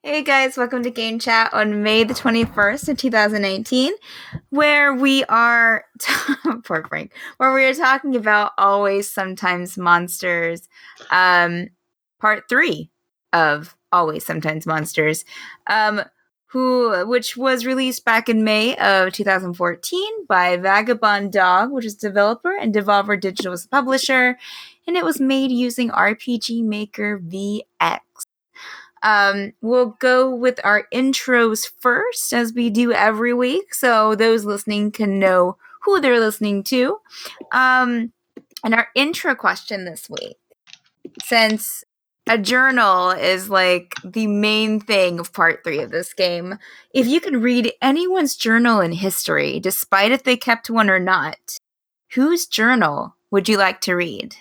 Hey guys, welcome to Game Chat on May the 21st of 2019, where we are, poor Frank, where we are talking about Always Sometimes Monsters, part 3 of Always Sometimes Monsters, which was released back in May of 2014 by Vagabond Dog, which is developer, and Devolver Digital was the publisher, and it was made using RPG Maker VX. We'll go with our intros first, as we do every week, so those listening can know who they're listening to. And our intro question this week, since a journal is like the main thing of part 3 of this game, if you could read anyone's journal in history, despite if they kept one or not, whose journal would you like to read?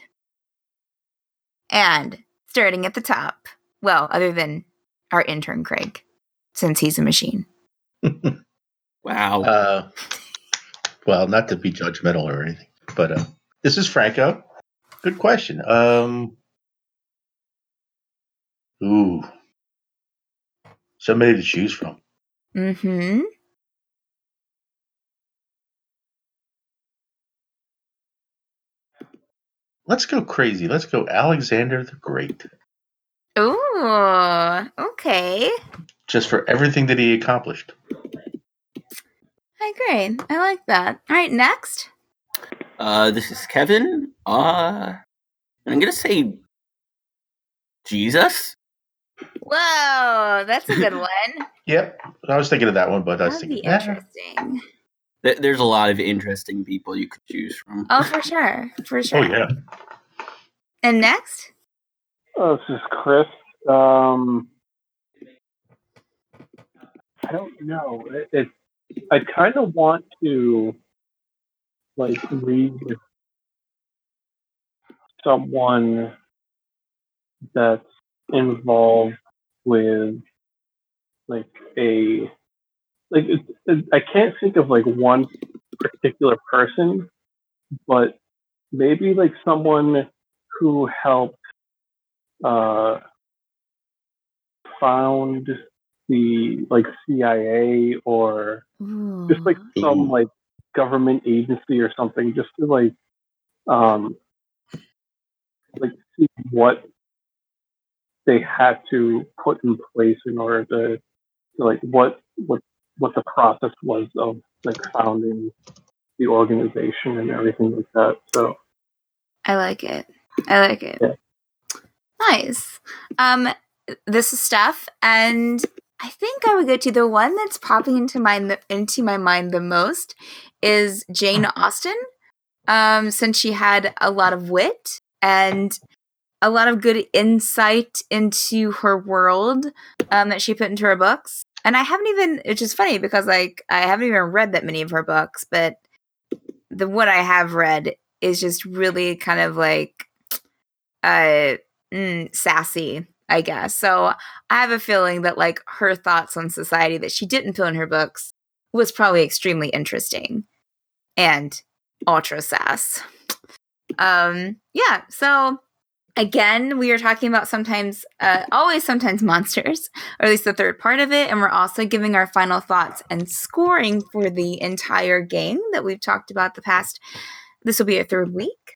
And starting at the top, well, other than our intern, Craig, since he's a machine. Wow. Well, not to be judgmental or anything, but this is Franco. Good question. Somebody to choose from. Mm-hmm. Let's go crazy. Let's go Alexander the Great. Ooh, okay. Just for everything that he accomplished. Hi, great. I like that. All right, next. This is Kevin. I'm gonna say Jesus. Whoa, that's a good one. Yep, I was thinking of that one, but I was That'd be thinking interesting. There's a lot of interesting people you could choose from. Oh, for sure. For sure. Oh, yeah. And next? Oh, this is Chris. I don't know. I kind of want to read someone that's involved with I can't think of one particular person, but maybe someone who helped found the CIA or just some government agency or something, just to see what they had to put in place in order to what the process was of founding the organization and everything like that. So I like it. Yeah. Nice. This is Steph, and I think I would go to the one that's popping into my mind the most is Jane Austen. Since she had a lot of wit and a lot of good insight into her world that she put into her books. And I haven't even, which is funny because I haven't even read that many of her books, but what I have read is just really kind of sassy, I guess. So I have a feeling that her thoughts on society that she didn't put in her books was probably extremely interesting and ultra sass. Yeah, so again, we are talking about Always Sometimes Monsters, or at least the third part of it, and we're also giving our final thoughts and scoring for the entire game that we've talked about this will be our third week.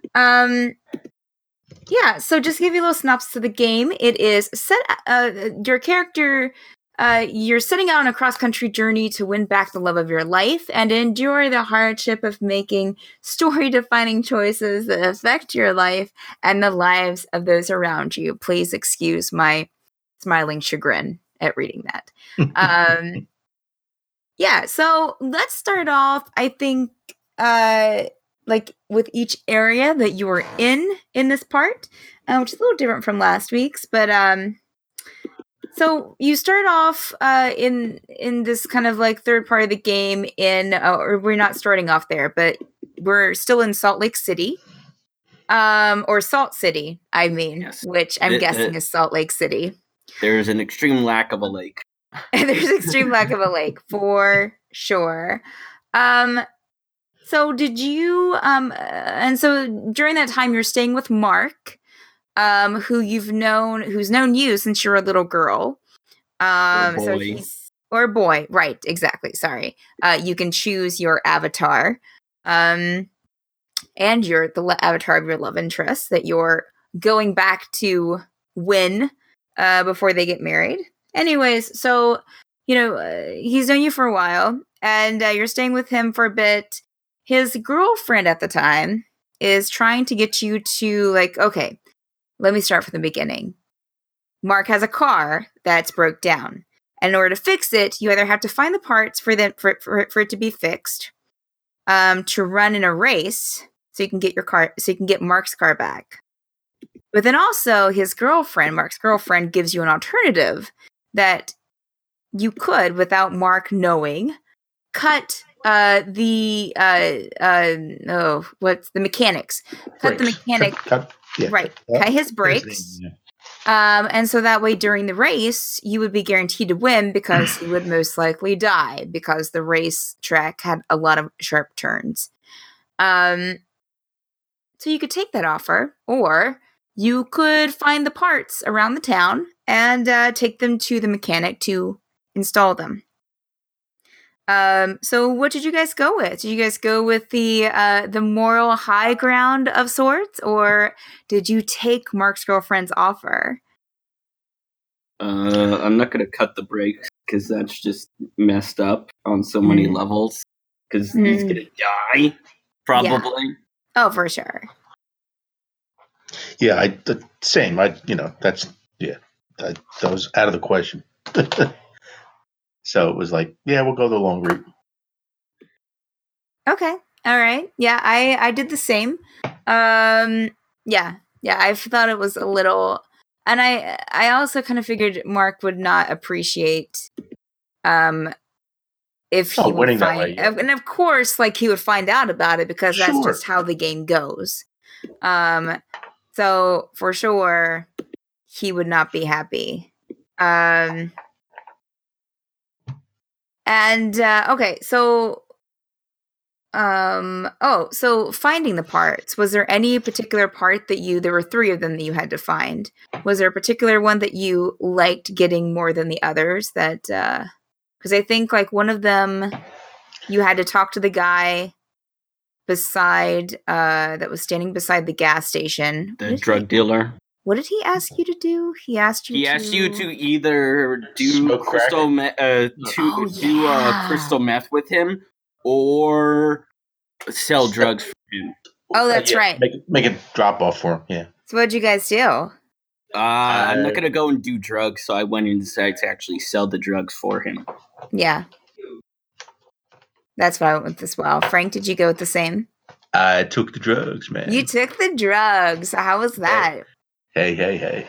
Yeah, so just to give you a little synopsis of the game, it is your character, you're setting out on a cross-country journey to win back the love of your life and endure the hardship of making story-defining choices that affect your life and the lives of those around you. Please excuse my smiling chagrin at reading that. Yeah, so let's start off, I think, with each area that you were in this part, which is a little different from last week's, but so you start off in this kind of third part of the game or we're not starting off there, but we're still in Salt Lake City, or Salt City, I mean, yes. Which I'm guessing is Salt Lake City. There's an extreme lack of a lake. There's extreme lack of a lake, for sure. So did you, and so during that time you're staying with Mark, who's known you since you're a little girl. So boy. or boy, right? Exactly. Sorry. You can choose your avatar, and the avatar of your love interest that you're going back to win before they get married. Anyways, so he's known you for a while, and you're staying with him for a bit. His girlfriend at the time is trying to get you to okay, let me start from the beginning. Mark has a car that's broke down. And in order to fix it, you either have to find the parts for it to be fixed, to run in a race, so you can get Mark's car back. But then also Mark's girlfriend, gives you an alternative that you could, without Mark knowing, cut the mechanics. Cut the mechanic. Cut his brakes. And so that way, during the race, you would be guaranteed to win because he would most likely die because the race track had a lot of sharp turns. So you could take that offer, or you could find the parts around the town and take them to the mechanic to install them. So what did you guys go with? Did you guys go with the moral high ground of sorts, or did you take Mark's girlfriend's offer? I'm not gonna cut the brakes because that's just messed up on so many levels. Because he's gonna die, probably. Yeah. Oh, for sure. Yeah, same. That was out of the question. So it was like, yeah, we'll go the long route. Okay. All right. Yeah, I did the same. Yeah, I thought it was a little, and I also kind of figured Mark would not appreciate if he would winning find, that way, yeah. And of course, he would find out about it because that's Sure. just how the game goes. So for sure, he would not be happy. Okay, so so finding the parts, was there any particular part that there were 3 of them that you had to find? Was there a particular one that you liked getting more than the others? That because I think one of them you had to talk to the guy beside that was standing beside the gas station, The drug dealer. What did he ask you to do? He asked you to either do Smoke crystal crystal meth with him or sell drugs for him. Oh, that's right. Make a drop off for him. Yeah. So what'd you guys do? I'm not gonna go and do drugs, so I went and decided to actually sell the drugs for him. Yeah. That's what I went with as well. Frank, did you go with the same? I took the drugs, man. You took the drugs. How was that? Hey.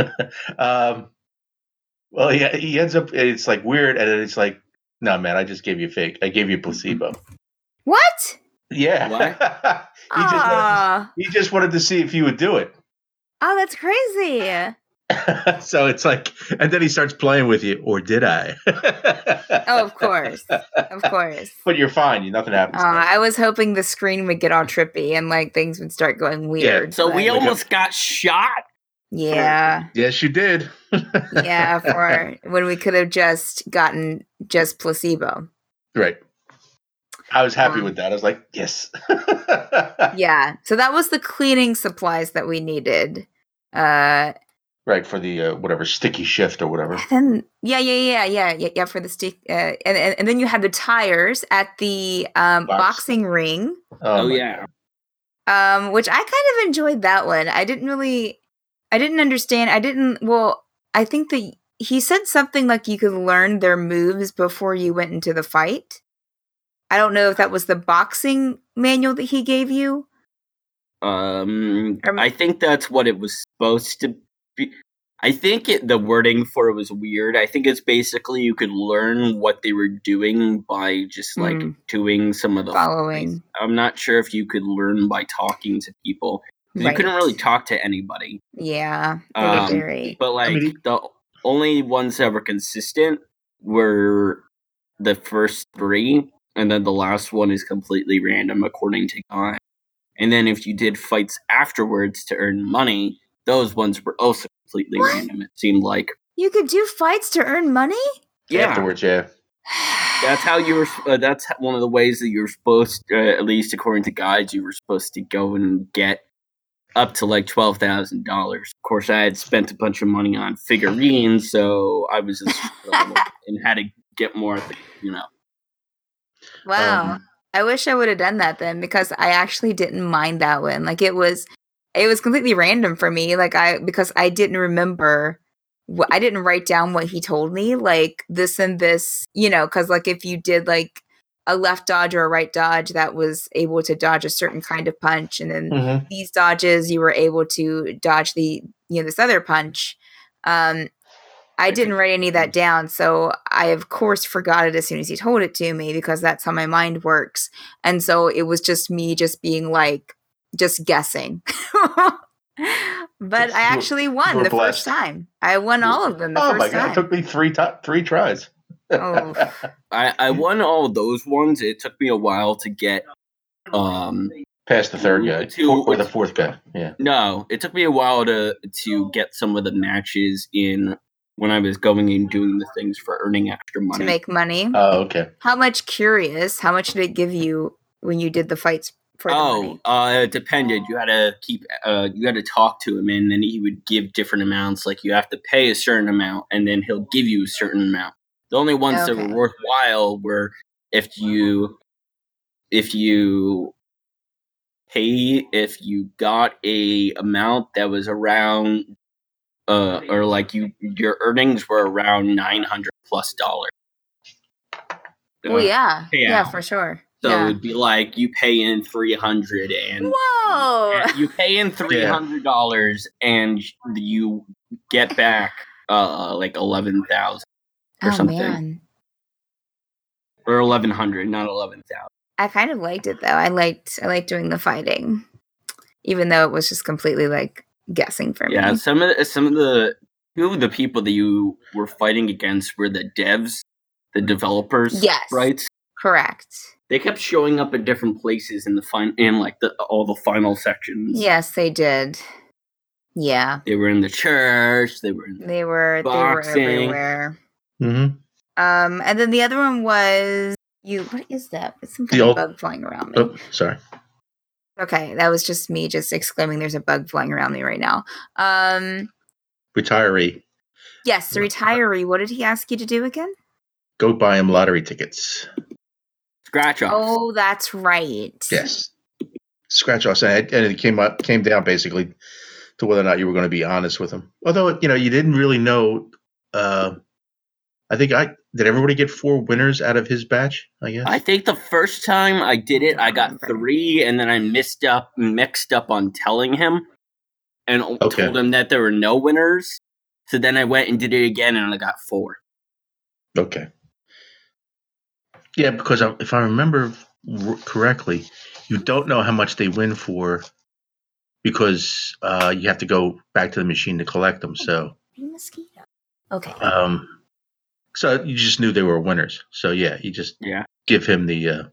Well, yeah, he ends up, it's weird, and then it's no, man, I just gave you fake. I gave you placebo. What? Yeah. What? He just wanted to see if you would do it. Oh, that's crazy. So it's and then he starts playing with you, or did I? Oh, of course. Of course. But you're fine. Nothing happens. I was hoping the screen would get all trippy and things would start going weird. Yeah, so we almost got shot. Yeah. Yes, you did. Yeah, for when we could have just gotten just placebo. Right. I was happy with that. I was like, yes. Yeah. So that was the cleaning supplies that we needed. Right, for the whatever sticky shift or whatever. And yeah. For the stick, and then you had the tires at the boxing ring. Oh yeah. Which I kind of enjoyed that one. I didn't understand. I think that he said something like you could learn their moves before you went into the fight. I don't know if that was the boxing manual that he gave you. I think that's what it was supposed to be. I think the wording for it was weird. I think it's basically you could learn what they were doing by just doing some of the following. Fights. I'm not sure if you could learn by talking to people. Right. You couldn't really talk to anybody. Yeah, but the only ones that were consistent were the first 3, and then the last one is completely random according to Guy. And then if you did fights afterwards to earn money, those ones were also completely random. It seemed like. You could do fights to earn money? Yeah. Afterwards, yeah. That's how you were. That's one of the ways that you were supposed, at least according to guides, you were supposed to go and get up to like $12,000. Of course, I had spent a bunch of money on figurines, so I was and had to get more. Wow. I wish I would have done that then, because I actually didn't mind that one. Like it was completely random for me. Like because I didn't remember. I didn't write down what he told me, like this and this, because like if you did like a left dodge or a right dodge, that was able to dodge a certain kind of punch, and then these dodges you were able to dodge the this other punch. I didn't write any of that down, so I of course forgot it as soon as he told it to me, because that's how my mind works, and so it was just me just being like just guessing. But I actually won the first time. I won all of them the first time. Oh my god, it took me three tries. Oh. I won all of those ones. It took me a while to get past the third guy or the fourth guy. Yeah. No, it took me a while to get some of the matches in when I was going and doing the things for earning extra money. To make money? Oh, okay. How much did it give you when you did the fights? It depended. You had to talk to him, and then he would give different amounts. Like you have to pay a certain amount, and then he'll give you a certain amount. The only ones that were worthwhile were if you got a amount that was around, or like your earnings were around $900+. Well, yeah, for sure. So it would be like you pay in $300 and you pay in $300 and you get back like 11,000 or something. Man. Or 1,100, not 11,000. I kind of liked it though. I liked doing the fighting, even though it was just completely like guessing for me. Yeah, some of the people that you were fighting against were the devs, the developers. Yes, right. Correct. They kept showing up at different places in all the final sections. Yes, they did. Yeah. They were in the church. They were everywhere. Mm-hmm. And then the other one was what is that? It's some kind of bug flying around me. Oh, sorry. Okay, that was just me just exclaiming there's a bug flying around me right now. Retiree. Yes, the retiree. What did he ask you to do again? Go buy him lottery tickets. Scratch offs. Oh, that's right. Yes. Scratch offs. And it came down basically to whether or not you were going to be honest with him. Although, you didn't really know. I think did everybody get 4 winners out of his batch, I guess? I think the first time I did it, I got 3, and then I mixed up on telling him and told him that there were no winners. So then I went and did it again, and I got 4. Okay. Yeah, because if I remember correctly, you don't know how much they win for because you have to go back to the machine to collect them. So, mosquito. Okay. So you just knew they were winners. So yeah, you just give him the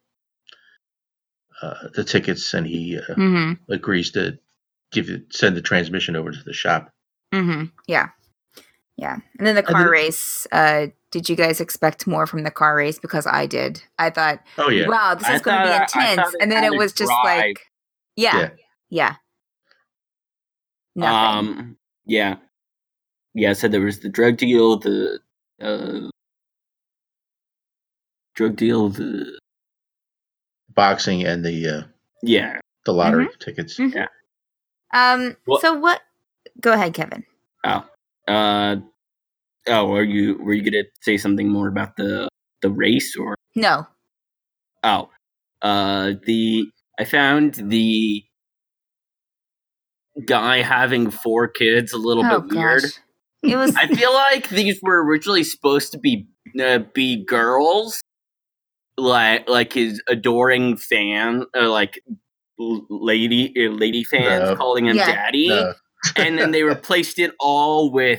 tickets, and he agrees to send the transmission over to the shop. Mm-hmm. Yeah. Yeah. And then the car race. Did you guys expect more from the car race? Because I did. I thought, wow, this is going to be intense. And then it was just like, yeah. Nothing. Yeah. So there was the drug deal, the boxing, and the lottery tickets. Mm-hmm. Yeah. So what? Go ahead, Kevin. Were you gonna say something more about the race or no? I found the guy having 4 kids a little bit weird. It was. I feel like these were originally supposed to be girls, like his adoring fan, like lady fans calling him daddy, and then they replaced it all with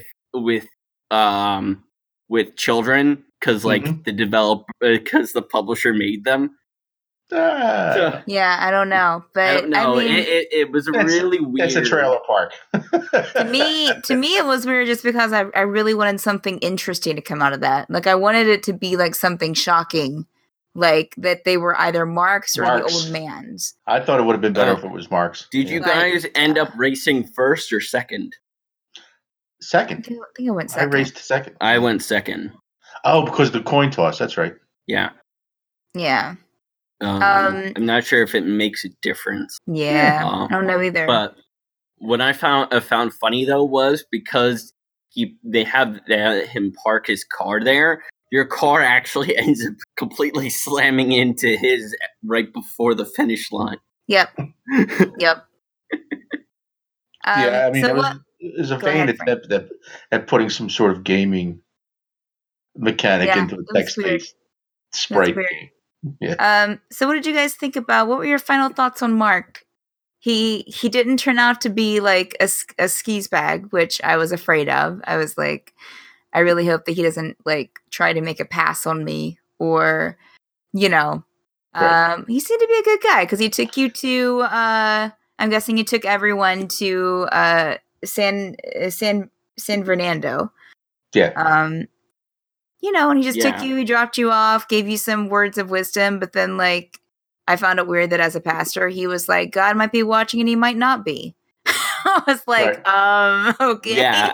children because the publisher made them. Yeah, I don't know, but I don't know. I mean, it was really weird. It's a trailer park. to me, it was weird just because I really wanted something interesting to come out of that. Like, I wanted it to be like something shocking, like that they were either Mark's or the old man's. I thought it would have been better if it was Mark's. Did you guys end up racing first or second? Second. I think I went second. I raced second. I went second. Oh, because the coin toss. That's right. Yeah. Yeah. I'm not sure if it makes a difference. Yeah, I don't know either. But what I found funny though was because they have him park his car there. Your car actually ends up completely slamming into his right before the finish line. Yep. Yep. Yeah, I mean, it was a vain attempt at putting some sort of gaming mechanic into a text-based sprite game. Yeah. So what did you guys think about? What were your final thoughts on Mark? He didn't turn out to be like a skis bag, which I was afraid of. I was like, I really hope that he doesn't like try to make a pass on me, or you know, he seemed to be a good guy because he took you to. I'm guessing he took everyone to San Fernando. Yeah. You know, and he just took you, he dropped you off, gave you some words of wisdom, but then, like, I found it weird that as a pastor, he was like, God might be watching and he might not be. I was like, okay.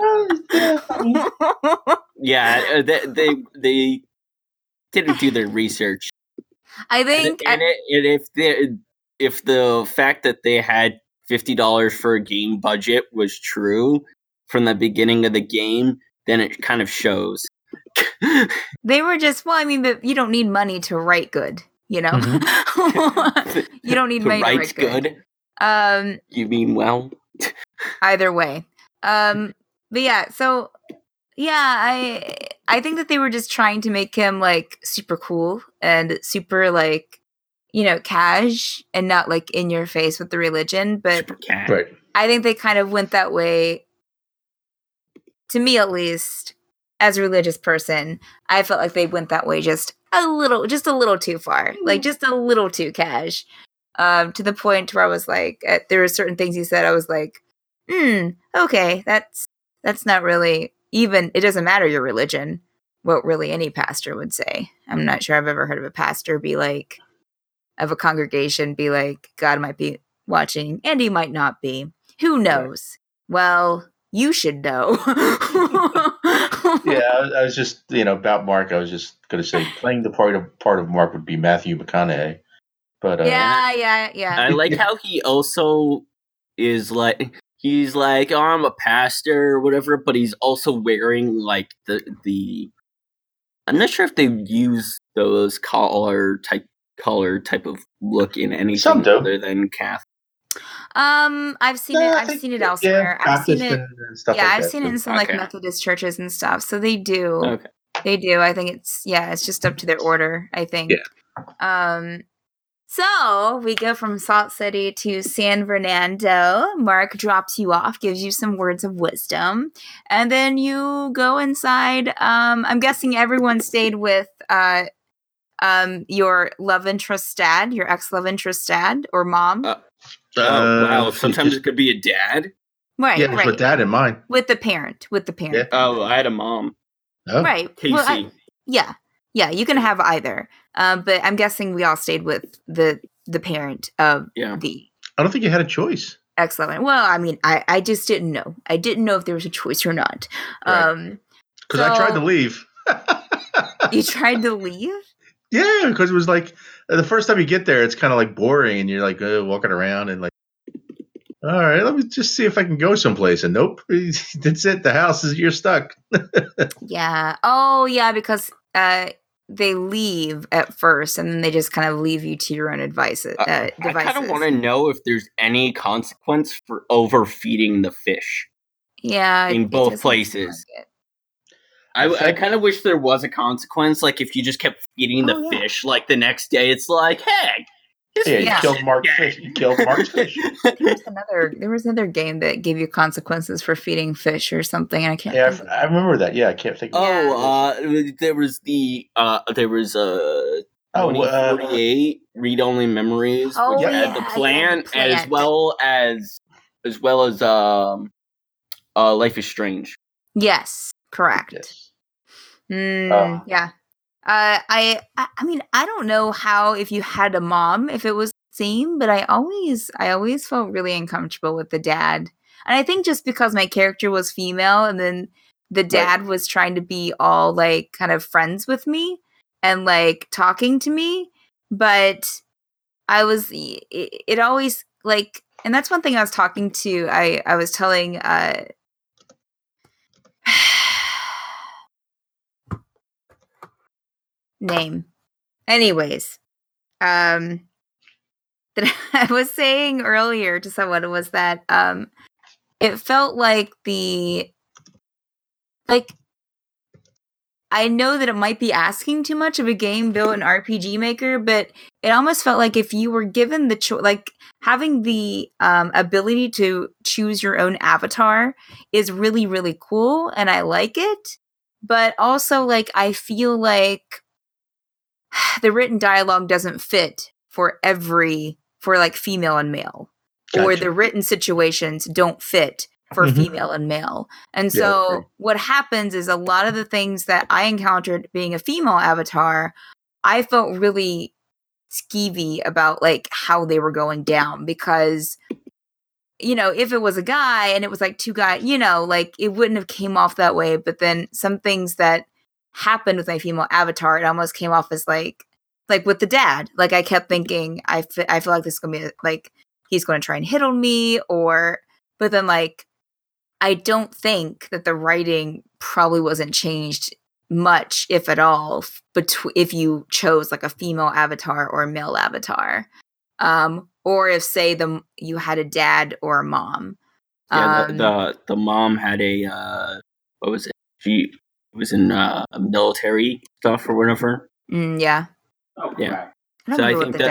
Yeah. They didn't do their research. I think... if the fact that they had $50 for a game budget was true from the beginning of the game, then it kind of shows. They were just, well, I mean, but you don't need money to write good, you know? Mm-hmm. You don't need money to write good. You mean well? Either way. But yeah, so yeah, I think that they were just trying to make him like super cool and super like, you know, cash and not like in your face with the religion. But I think they kind of went that way, to me at least. As a religious person, I felt like they went that way just a little too far, like just a little too cash, to the point where I was like, there were certain things he said, I was like, okay, that's not really even. It doesn't matter your religion, what really any pastor would say. I'm not sure I've ever heard of a pastor be like, of a congregation be like, God might be watching and he might not be. Who knows? Well, you should know. Yeah, I was just, about Mark, I was just going to say playing the part of Mark would be Matthew McConaughey. But yeah. I like how he also is like, he's like, oh, I'm a pastor or whatever, but he's also wearing like the I'm not sure if they use those collar type of look in anything other than Catholic. I've seen it. I've seen it elsewhere. I've seen it. I've seen it in some like Methodist churches and stuff. So they do. Okay. They do. I think it's just up to their order, I think. Yeah. So we go from Salt City to San Fernando. Mark drops you off, gives you some words of wisdom, and then you go inside. I'm guessing everyone stayed with your love interest dad, your ex love interest dad or mom. Wow! Sometimes it could be a dad. Right. Yeah, with dad in mind. With the parent. Yeah. Oh, I had a mom. Oh. Right. Casey. Well, yeah. You can have either. But I'm guessing we all stayed with the parent of the. I don't think you had a choice. Excellent. Well, I mean, I just didn't know. I didn't know if there was a choice or not. Because I tried to leave. You tried to leave? Yeah, because it was like the first time you get there, it's kind of like boring, and you're like walking around and like, all right, let me just see if I can go someplace. And nope, that's it. The house is, you're stuck. Yeah. Oh, yeah, because they leave at first, and then they just kind of leave you to your own devices. I kind of want to know if there's any consequence for overfeeding the fish. Yeah, in both places. I kind of wish there was a consequence, like if you just kept feeding the fish, like the next day it's like, hey, you killed Mark's fish. You killed Mark's fish. There was another game that gave you consequences for feeding fish or something. I can't. Yeah, I remember that. Yeah, I can't think. There was 2048, read-only memories, Oh, which yeah, had the plant, yeah, the plant. as well as Life is Strange. Yes, correct. Yes. Yeah. I mean, I don't know how if you had a mom if it was the same, but I always felt really uncomfortable with the dad. And I think just because my character was female and then the dad was trying to be all like kind of friends with me and like talking to me, but it always like, and that's one thing I was talking to I was telling name. Anyways, that I was saying earlier to someone was that it felt like I know that it might be asking too much of a game built in RPG Maker, but it almost felt like if you were given the like having the ability to choose your own avatar is really, really cool, and I like it. But also, like, I feel like the written dialogue doesn't fit for like female and male, or the written situations don't fit for female and male. And so what happens is a lot of the things that I encountered being a female avatar, I felt really skeevy about like how they were going down, because if it was a guy and it was like two guys, like it wouldn't have came off that way. But then some things that happened with my female avatar, it almost came off as like with the dad. Like I kept thinking, I feel like this is gonna be like he's going to try and hit on me, but then like I don't think that the writing probably wasn't changed much, if at all, if you chose like a female avatar or a male avatar, or if say you had a dad or a mom. Yeah, the mom had a what was it? She was in military stuff or whatever. Yeah. Oh, yeah. So I think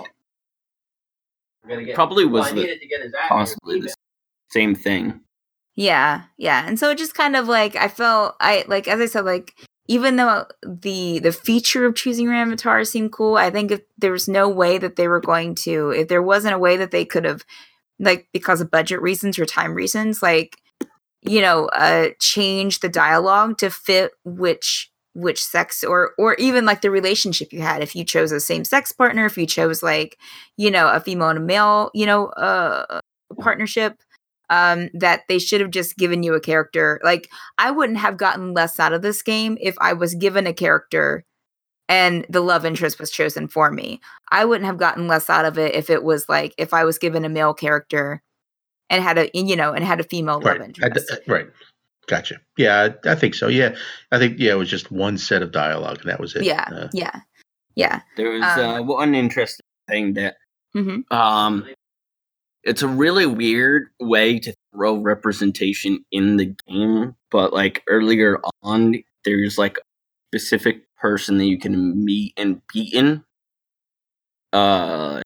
probably was possibly the same thing. Yeah, yeah. And so it just kind of like I felt as I said, like even though the feature of choosing your avatar seemed cool, I think if there was no way that they were going to, if there wasn't a way that they could have, like because of budget reasons or time reasons, like change the dialogue to fit which sex or even like the relationship you had. If you chose a same sex partner, if you chose like a female and a male partnership, that they should have just given you a character. Like I wouldn't have gotten less out of this game if I was given a character and the love interest was chosen for me. I wouldn't have gotten less out of it if it was like if I was given a male character and had a female love interest. Right. Gotcha. Yeah, I think so. Yeah. I think, it was just one set of dialogue and that was it. Yeah. Yeah. There was one interesting thing that, it's a really weird way to throw representation in the game, but like earlier on, there's like a specific person that you can meet and beaten. And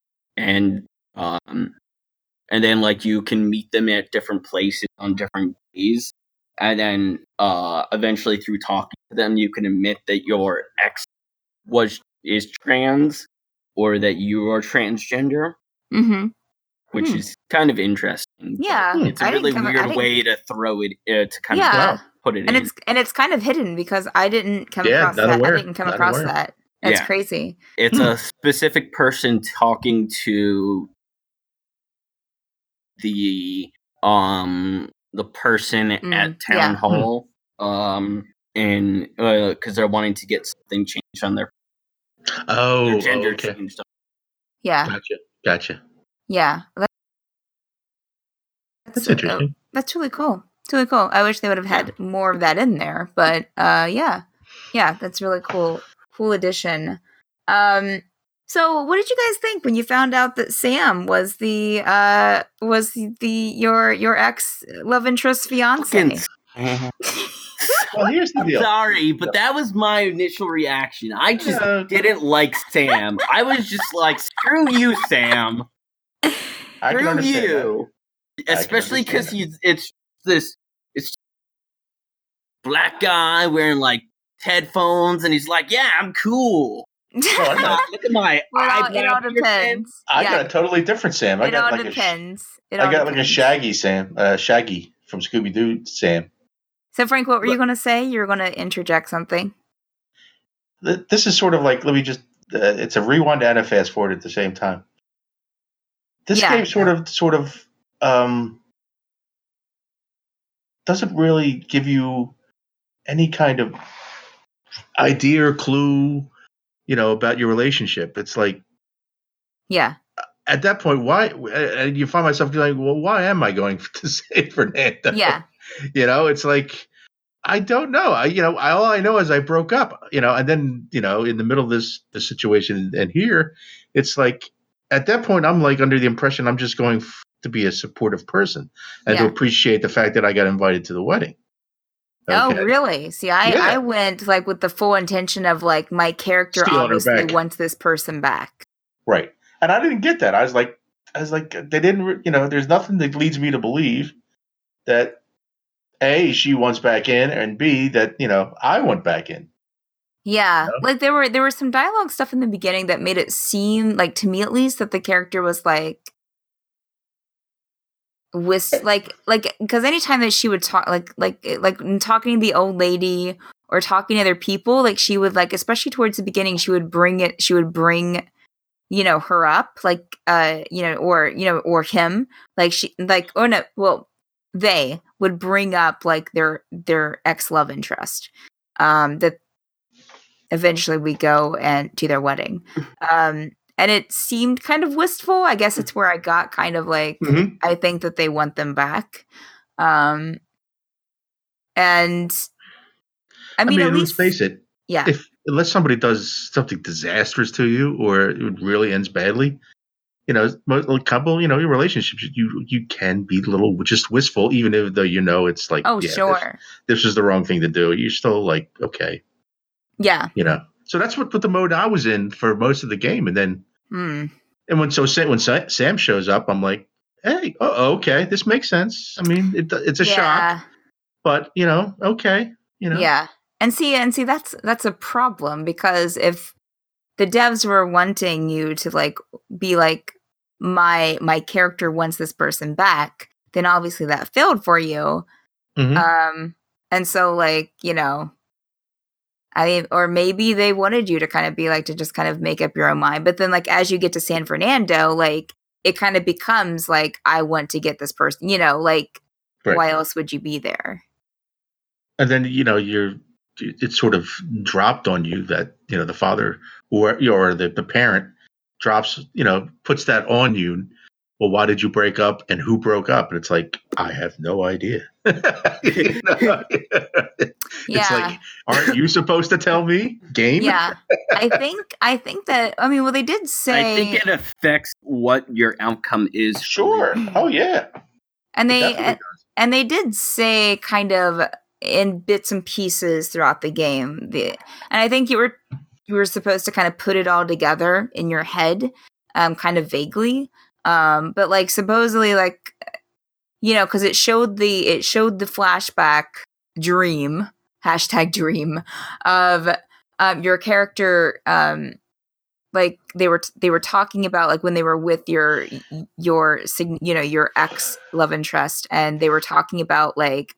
then like you can meet them at different places on different days. And then eventually through talking to them, you can admit that your ex is trans or that you are transgender. Mm-hmm. Which is kind of interesting. Yeah. It's a really weird way to throw it, to kind of put it in. It's kind of hidden because I didn't come across that. I didn't come across that. That's crazy. It's a specific person talking to the person at town hall, and because they're wanting to get something changed on their gender changed. Yeah. Gotcha. Yeah. That's interesting. That's really cool. It's really cool. I wish they would have had more of that in there, but yeah, that's really cool. Cool addition. So what did you guys think when you found out that Sam was your ex love interest fiance? Well, here's the deal. Sorry, but that was my initial reaction. I just didn't like Sam. I was just like, screw you, Sam. Screw you. Especially because it's black guy wearing like headphones, and he's like, "Yeah, I'm cool." Look at my it all depends. I got a totally different Sam. It all depends. I got like a Shaggy Sam, Shaggy from Scooby Doo Sam. So Frank, what were you going to say? You were going to interject something. This is sort of like, let me just. It's a rewind and a fast forward at the same time. This game sort of doesn't really give you any kind of idea or clue, about your relationship. It's like, at that point, why? And you find myself going, well, why am I going to say Fernando? Yeah. It's like, I don't know. All I know is I broke up, and then, in the middle of this situation and here, it's like, at that point, I'm like under the impression I'm just going to be a supportive person and to appreciate the fact that I got invited to the wedding. Okay. Oh, really? See, I went like with the full intention of like my character obviously wants this person back. Right. And I didn't get that. I was like, they didn't, there's nothing that leads me to believe that A, she wants back in, and B, that, I want back in. Yeah. Like there were some dialogue stuff in the beginning that made it seem like, to me at least, that the character was like, because anytime that she would talk, like talking to the old lady or talking to other people, like she would like, especially towards the beginning, she would bring, her up, like, or him, like she, like, oh no, well, they would bring up like their ex love interest, that eventually we go and to their wedding. And it seemed kind of wistful. I guess it's where I got kind of like, I think that they want them back. And I mean, at let's least, face it. Yeah. Unless somebody does something disastrous to you or it really ends badly, a couple, your relationships, you can be a little just wistful, even though it's like, sure, this is the wrong thing to do. You're still like, okay. Yeah. So that's what the mode I was in for most of the game. And then, and when Sam shows up, I'm like, hey, okay, this makes sense. I mean, it's a shock, but okay, Yeah. And see, that's a problem, because if the devs were wanting you to like be like, my character wants this person back, then obviously that failed for you. And so like, or maybe they wanted you to kind of be like, to just kind of make up your own mind. But then like, as you get to San Fernando, like it kind of becomes like, I want to get this person, like, right. Why else would you be there? And then, it's sort of dropped on you that, the father or the parent drops, puts that on you. Well, why did you break up and who broke up? And it's like, I have no idea. It's like, aren't you supposed to tell me? Game? Yeah. I think that, I mean, well, they did say. I think it affects what your outcome is. Sure. Oh, yeah. And they did say kind of in bits and pieces throughout the game. And I think you were supposed to kind of put it all together in your head, kind of vaguely. But like supposedly like, cause it showed the flashback dream, #dream of, your character, like they were talking about like when they were with your ex love interest, and they were talking about like,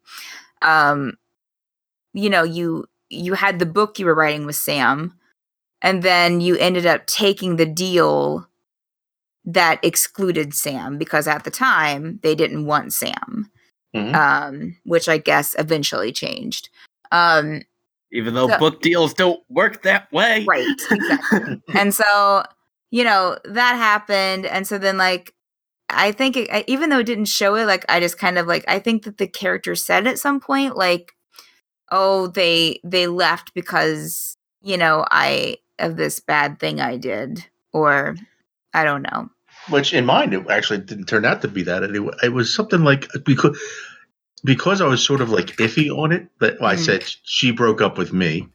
you had the book you were writing with Sam, and then you ended up taking the deal that excluded Sam because at the time they didn't want Sam, which I guess eventually changed. Even though book deals don't work that way. Right, exactly. And so, that happened. And so then like, I think even though it didn't show it, like, I just kind of like, I think that the character said at some point, like, oh, they left because, I of this bad thing I did, or I don't know. Which in mine, it actually didn't turn out to be that. It was something like, because I was sort of like iffy on it, but I said she broke up with me.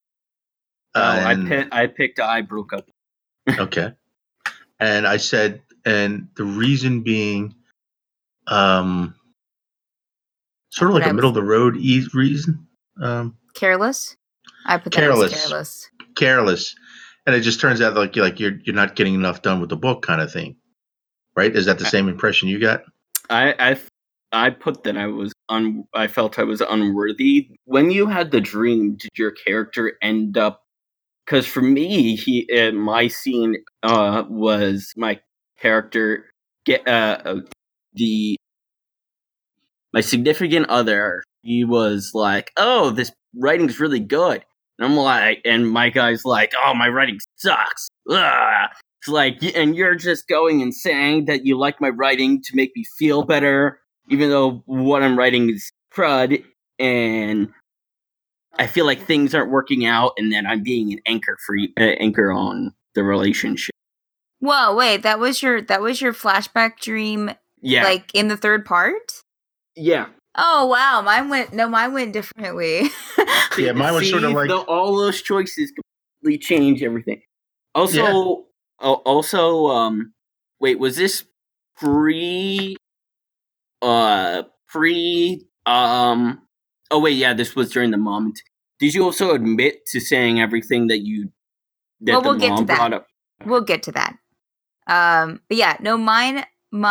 I picked I broke up. Okay. And I said, and the reason being, sort of like a middle of the road reason. Careless? I put that careless. as careless. Careless. and it just turns out like you're not getting enough done with the book, kind of thing, right? Is that the same impression you got? I put that I felt I was unworthy. When you had the dream, did your character end up? Because for me, my scene was my character get my significant other. He was like, "Oh, this writing's really good," and I'm like, and my guy's like, "Oh, my writing sucks." Ugh. It's like, and you're just going and saying that you like my writing to make me feel better, even though what I'm writing is crud, and I feel like things aren't working out, and then I'm being an anchor on the relationship. Whoa, wait, that was your flashback dream, Yeah, like in the third part? yeah. Oh wow, mine went differently. Yeah, mine was sort of like all those choices completely change everything. Also, wait, was this pre? Oh wait, yeah, this was during the mom. Did you also admit to saying everything that well, we'll the get mom to that. brought up? We'll get to that. But yeah, no, my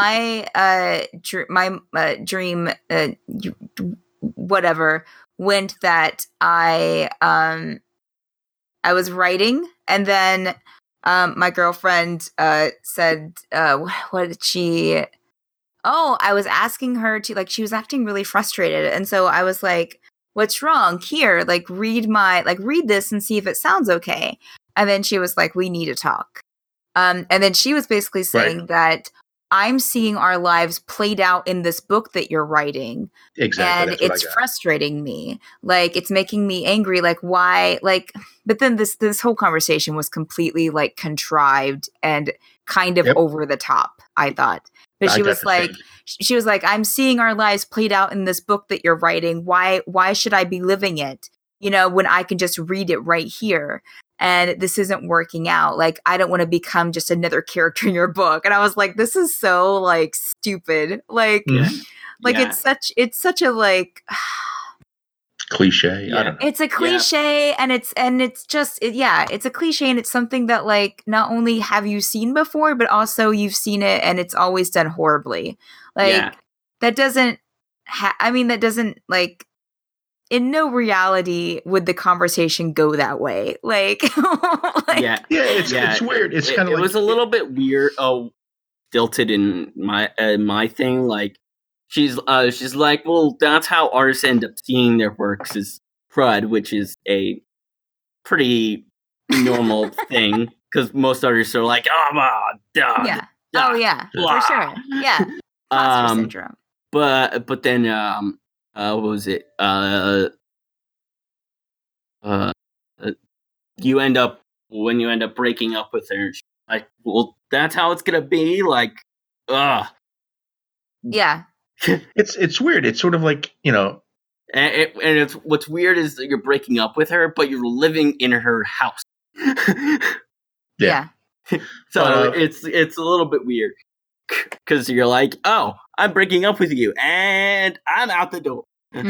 dream, whatever, went that I was writing, and then my girlfriend said, what did she? Oh, I was asking her to, like, she was acting really frustrated, and so I was like, "What's wrong? Here, like, read this and see if it sounds okay." And then she was like, "We need to talk." And then she was basically saying that I'm seeing our lives played out in this book that you're writing. Exactly. And it's frustrating me. Like, it's making me angry. Like, why? Like, but then this whole conversation was completely like contrived and kind of over the top, I thought. But she was like, I'm seeing our lives played out in this book that you're writing. Why should I be living it? When I can just read it right here. And this isn't working out. Like, I don't want to become just another character in your book. And I was like, this is so like stupid. Like, it's such a like cliche. Yeah. I don't know. It's a cliche, and it's a cliche, and it's something that like not only have you seen before, but also you've seen it, and it's always done horribly. Like that doesn't. That doesn't like. In no reality would the conversation go that way. Like, it's weird. It's kind of it was a little bit weird. Stilted in my thing. Like, she's like, well, that's how artists end up seeing their works as crud, which is a pretty normal thing because most artists are like, oh, duh, yeah, duh, oh yeah, blah. for sure, yeah, imposter syndrome. But then what was it? You end up breaking up with her. Like, well, that's how it's gonna be. Like, yeah. It's weird. It's sort of like and it's what's weird is that you're breaking up with her, but you're living in her house. Yeah. So it's a little bit weird because you're like, oh, I'm breaking up with you, and I'm out the door.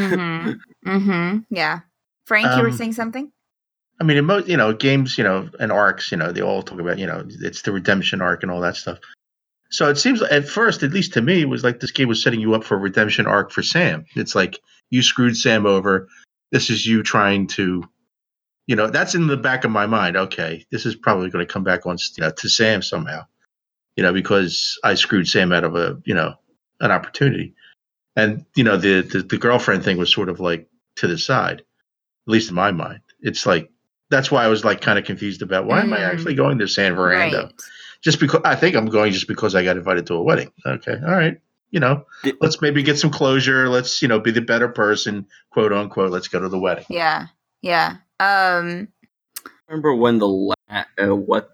Yeah. Frank, you were saying something? I mean, in most, games, and arcs, they all talk about, it's the redemption arc and all that stuff. So it seems at first, at least to me, it was like this game was setting you up for a redemption arc for Sam. It's like you screwed Sam over. This is you trying to, that's in the back of my mind. Okay, this is probably going to come back on, to Sam somehow, because I screwed Sam out of an opportunity. And, the girlfriend thing was sort of like to the side, at least in my mind. It's like, that's why I was like kind of confused about why am I actually going to San Fernando? Right. Just because I think I'm going just because I got invited to a wedding. Okay. All right. Let's maybe get some closure. Let's, be the better person, quote unquote. Let's go to the wedding. Yeah. Yeah. Remember when what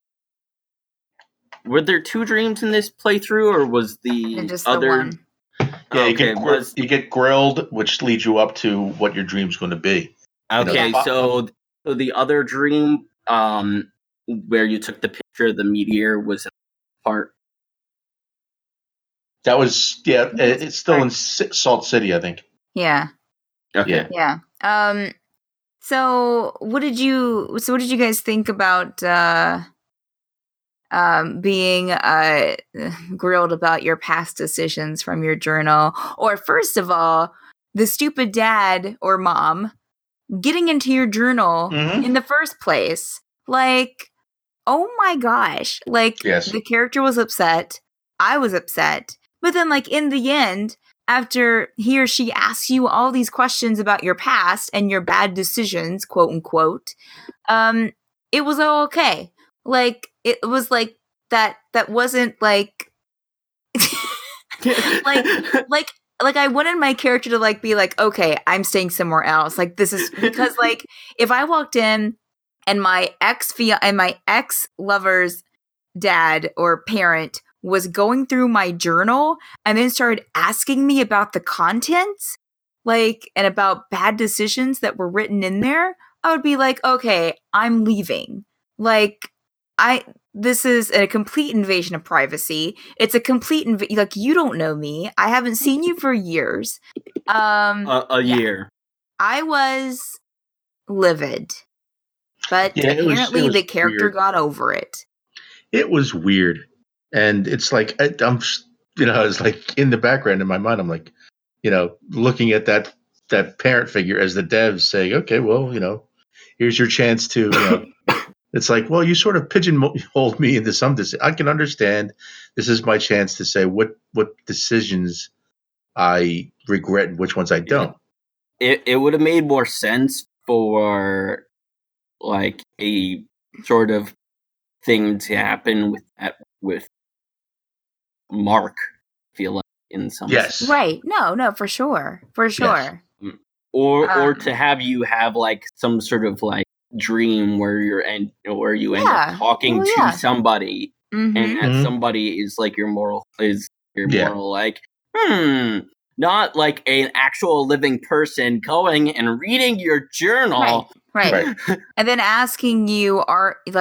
were there two dreams in this playthrough, or was the other one? Yeah, you get grilled, which leads you up to what your dream's going to be. Okay, so the other dream, where you took the picture of the meteor, was a part. That was it's still in Salt City, I think. Yeah. Okay. Yeah. So what did you guys think about being grilled about your past decisions from your journal? Or first of all, the stupid dad or mom getting into your journal in the first place. Like, oh my gosh. Like, the character was upset. I was upset. But then, like, in the end, after he or she asks you all these questions about your past and your bad decisions, quote unquote, it was all okay. Like, it was like that wasn't like like I wanted my character to like be like, okay, I'm staying somewhere else. Like, this is because like if I walked in and my ex lover's dad or parent was going through my journal and then started asking me about the contents, like, and about bad decisions that were written in there, I would be like, okay, I'm leaving. Like, this is a complete invasion of privacy. It's a complete like, you don't know me. I haven't seen you for years. A year. I was livid, but apparently the character weird. Got over it. It was weird, and it's like I'm, it's like in the background in my mind, I'm like, looking at that parent figure as the devs saying, okay, well, here's your chance to. It's like, well, you sort of pigeonholed me into some decision. I can understand. This is my chance to say what decisions I regret and which ones I don't. It would have made more sense for like a sort of thing to happen with Mark. I feel like in some sense. Right. No, for sure. Yes. Or to have you have like some sort of like dream where you end up talking to somebody, and that somebody is like your moral like not like an actual living person going and reading your journal, right. And then asking you, are you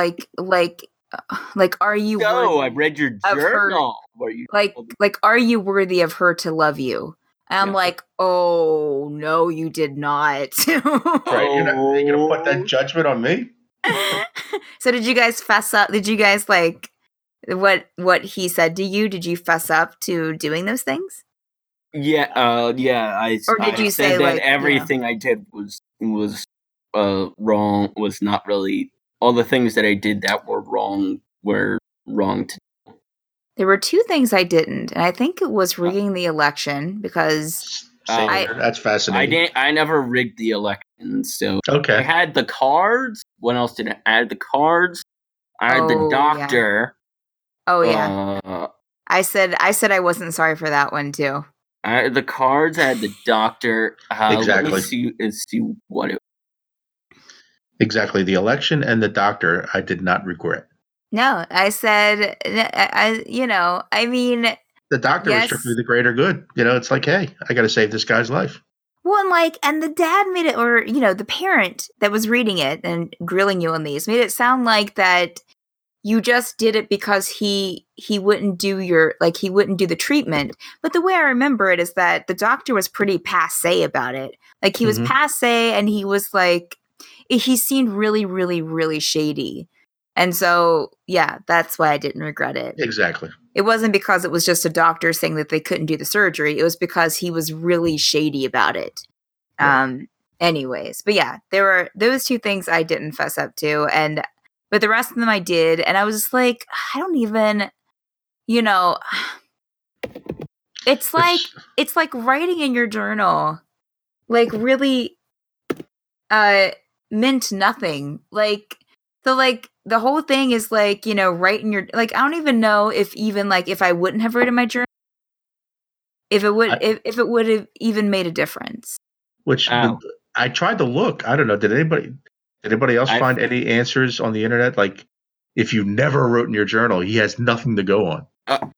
no, I read your journal. Are you worthy of her to love you? I'm like, oh, no, you did not. Right, you're going to put that judgment on me? So did you guys fess up? Did you guys like what he said to you? Did you fess up to doing those things? Yeah. Or did you say that like everything I did was wrong? Was not really all the things that I did that were wrong to. There were two things I didn't, and I think it was rigging the election because that's fascinating. I never rigged the election, so okay. I had the cards. What else did I had? The cards. I had the doctor. Yeah. Oh yeah. I said I wasn't sorry for that one too. I had the cards. I had the doctor. Exactly. Let me see what it. Exactly, the election and the doctor. I did not regret. No, I said, I mean... The doctor was strictly the greater good. It's like, hey, I got to save this guy's life. Well, and the dad made it, or, the parent that was reading it and grilling you on these, made it sound like that you just did it because he wouldn't do he wouldn't do the treatment. But the way I remember it is that the doctor was pretty passé about it. Like, he was passé, and he was like, he seemed really, really, really shady. And so, yeah, that's why I didn't regret it. Exactly. It wasn't because it was just a doctor saying that they couldn't do the surgery. It was because he was really shady about it. Yeah. Anyways, but yeah, there were those two things I didn't fess up to, but the rest of them I did. And I was just like, I don't even, it's like writing in your journal, like really meant nothing. So, the whole thing is, right in your... I don't even know if even, if I wouldn't have written my journal, if it would have even made a difference. Which, I tried to look. I don't know. Did anybody else find any answers on the internet? Like, if you never wrote in your journal, he has nothing to go on.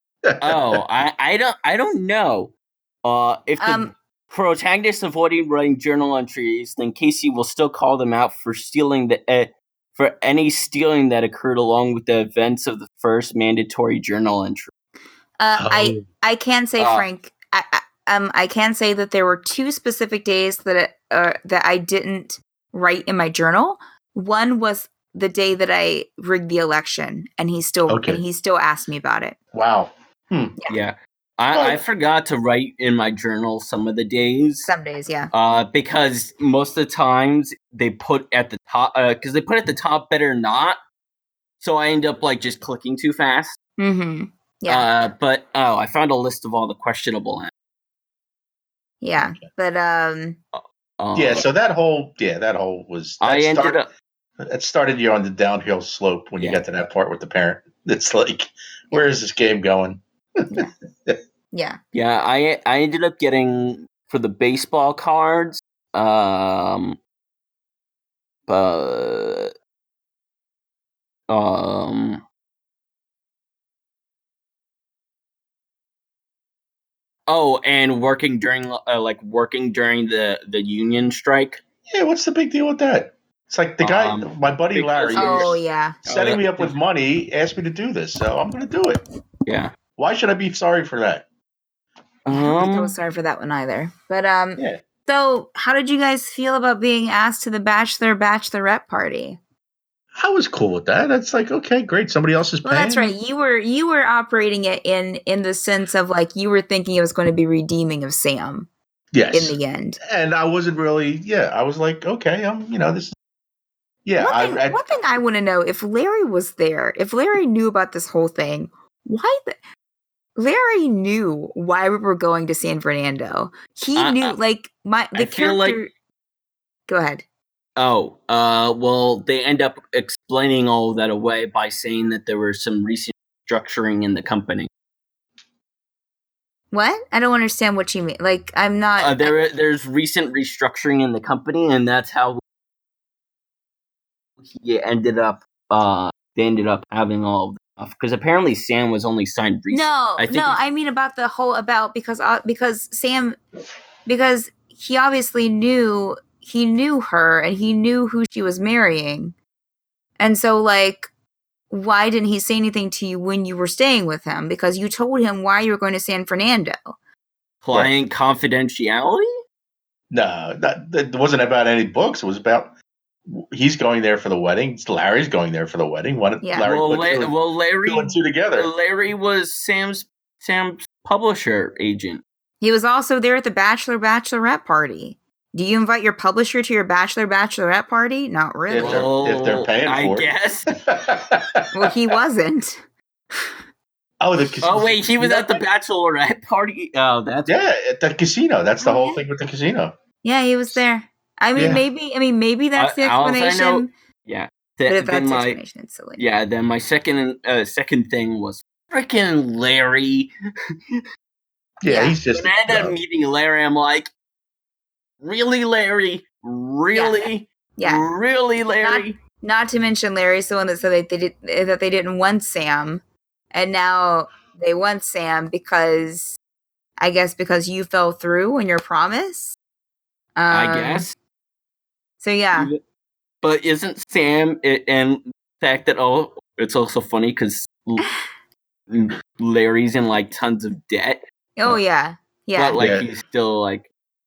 I don't know. If the protagonist avoiding writing journal entries, then Casey will still call them out for stealing for any stealing that occurred along with the events of the first mandatory journal entry. I can say, Frank, I can say that there were two specific days that I didn't write in my journal. One was the day that I rigged the election, and he still asked me about it. Wow. Yeah. I forgot to write in my journal some of the days. Some days, yeah. Because most of the times they put at the top, because they put at the top better not. So I end up like just clicking too fast. Mm-hmm. Yeah. But I found a list of all the questionable. Yeah, but yeah. So that whole was. That started you on the downhill slope when you got to that part with the parent. It's like, where is this game going? Yeah. Yeah, I ended up getting for the baseball cards. Oh, and working during the union strike. Yeah, what's the big deal with that? It's like the guy, my buddy Larry, setting me up with money, asked me to do this, so I'm going to do it. Yeah. Why should I be sorry for that? I was sorry for that one either. But so how did you guys feel about being asked to the bachelorette party? I was cool with that. That's like, okay, great. Somebody else is paying. Well, that's right. You were operating it in the sense of like you were thinking it was going to be redeeming of Sam. Yes. In the end. And I wasn't really. I was like, okay, this is. Yeah. One thing I want to know, if Larry was there, if Larry knew about this whole thing, Larry knew why we were going to San Fernando. He knew, the character. Go ahead. Oh, well, they end up explaining all of that away by saying that there was some recent restructuring in the company. What? I don't understand what you mean. Like, I'm not. There's recent restructuring in the company, and that's how they ended up having all of the stuff. Because apparently Sam was only signed recently. I mean about the whole because Sam, because he obviously knew her and he knew who she was marrying, and so like, why didn't he say anything to you when you were staying with him? Because you told him why you were going to San Fernando. Client confidentiality? No, that wasn't about any books. It was about he's going there for the wedding. Larry's going there for the wedding. Larry Larry two and two together. Larry was Sam's publisher agent. He was also there at the bachelorette party. Do you invite your publisher to your bachelorette party? Not really. If they're paying for it. I guess. Well, he wasn't. Wait, he was at the bachelorette party? Oh, that's... Yeah, at the casino. That's the whole thing with the casino. Yeah, Maybe that's the explanation. But if that's the explanation, it's silly. Yeah, then my second thing was freaking Larry. He's just... When I ended up meeting Larry, I'm like, really, Larry? Really? Yeah. Really, Larry? Not to mention Larry's the one that said that they didn't want Sam, and now they want Sam because you fell through on your promise. I guess. So yeah. But isn't Sam and the fact that it's also funny because Larry's in like tons of debt. Oh yeah. Yeah. But he's still like.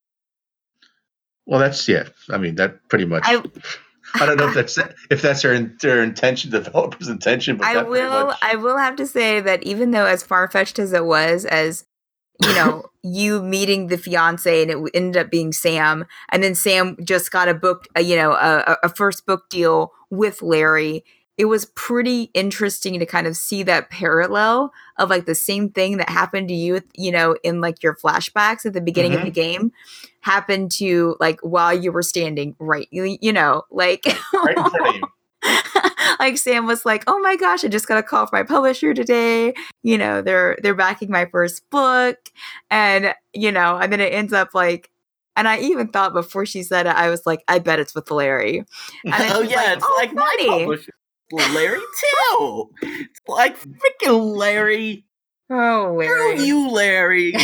Well, that's I mean, that pretty much. I don't know if that's their intention, the developer's intention. But I will have to say that even though as far-fetched as it was, as you meeting the fiance and it ended up being Sam, and then Sam just got a book, a first book deal with Larry. It was pretty interesting to kind of see that parallel of like the same thing that happened to you, in like your flashbacks at the beginning of the game happened to like while you were standing right, like right in front of you. Like Sam was like, oh my gosh, I just got a call from my publisher today. They're backing my first book. And, and then it ends up like, and I even thought before she said it, I was like, I bet it's with Larry. And then it's like my publisher. Larry too. It's like freaking Larry. Oh, Larry. Screw you, Larry.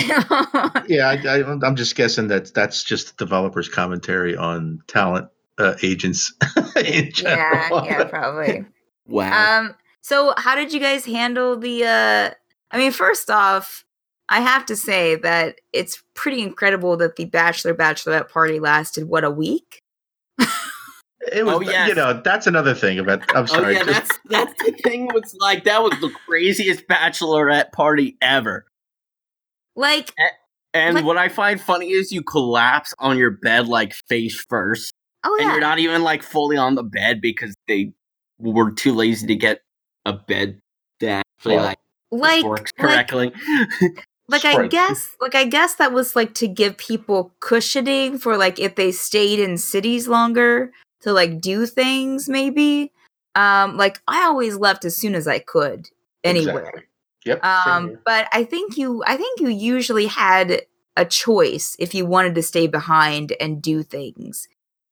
I'm just guessing that's just the developer's commentary on talent agents in general. Yeah, probably. Wow. So how did you guys handle the first off, I have to say that it's pretty incredible that the bachelorette party lasted a week? It was, that's another thing about. I'm sorry. That's the thing. Was like that was the craziest bachelorette party ever. Like, and what I find funny is you collapse on your bed like face first. Oh yeah. And you're not even like fully on the bed because they were too lazy to get a bed that actually works correctly. I guess that was like to give people cushioning for like if they stayed in cities longer to like do things maybe. Like I always left as soon as I could anywhere. Exactly. Yep. But I think you usually had a choice if you wanted to stay behind and do things.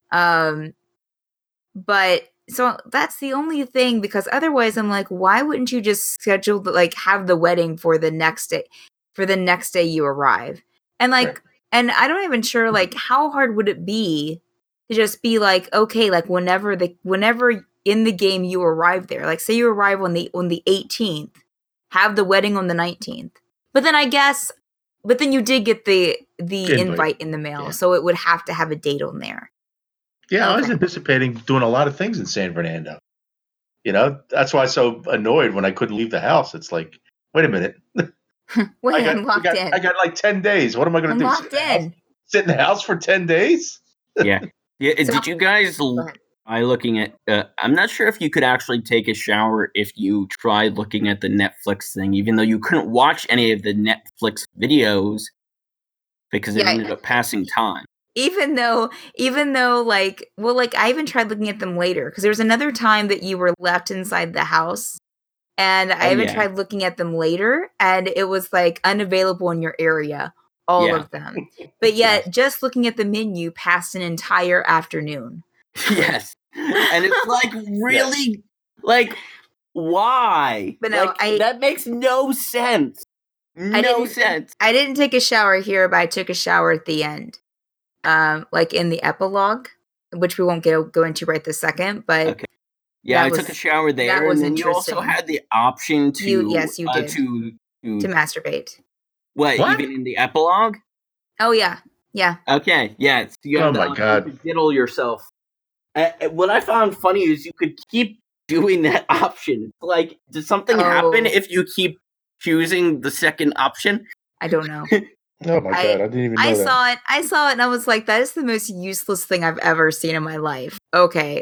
But so that's the only thing, because otherwise I'm like, why wouldn't you just schedule have the wedding for the next day you arrive? And and I don't even sure how hard would it be to just be like, okay, like whenever in the game you arrive there, like say you arrive on the 18th, have the wedding on the 19th. But then you did get the invite in the mail, so it would have to have a date on there. Yeah, okay. I was anticipating doing a lot of things in San Fernando. That's why I was so annoyed when I couldn't leave the house. It's like, wait a minute. I'm locked in. I got like 10 days. What am I going to do? Locked in. Sit in the house for 10 days? Yeah. Did you guys... I'm not sure if you could actually take a shower if you tried looking at the Netflix thing, even though you couldn't watch any of the Netflix videos because it ended up passing time. Even though, I even tried looking at them later because there was another time that you were left inside the house, and I even tried looking at them later, and it was unavailable in your area, all of them. But yet, just looking at the menu passed an entire afternoon. Yes, and it's really why? But no, that makes no sense. No sense. I didn't take a shower here, but I took a shower at the end. In the epilogue, which we won't go into right this second, but okay. Yeah, I took a shower there, and then you also had the option to you did to masturbate. What? Even in the epilogue? Oh yeah. Okay, yeah. So you have my God, to diddle yourself. What I found funny is you could keep doing that option. Does something happen if you keep choosing the second option? I don't know. Oh my God, I didn't even know that. I saw it and I was like, that is the most useless thing I've ever seen in my life. Okay,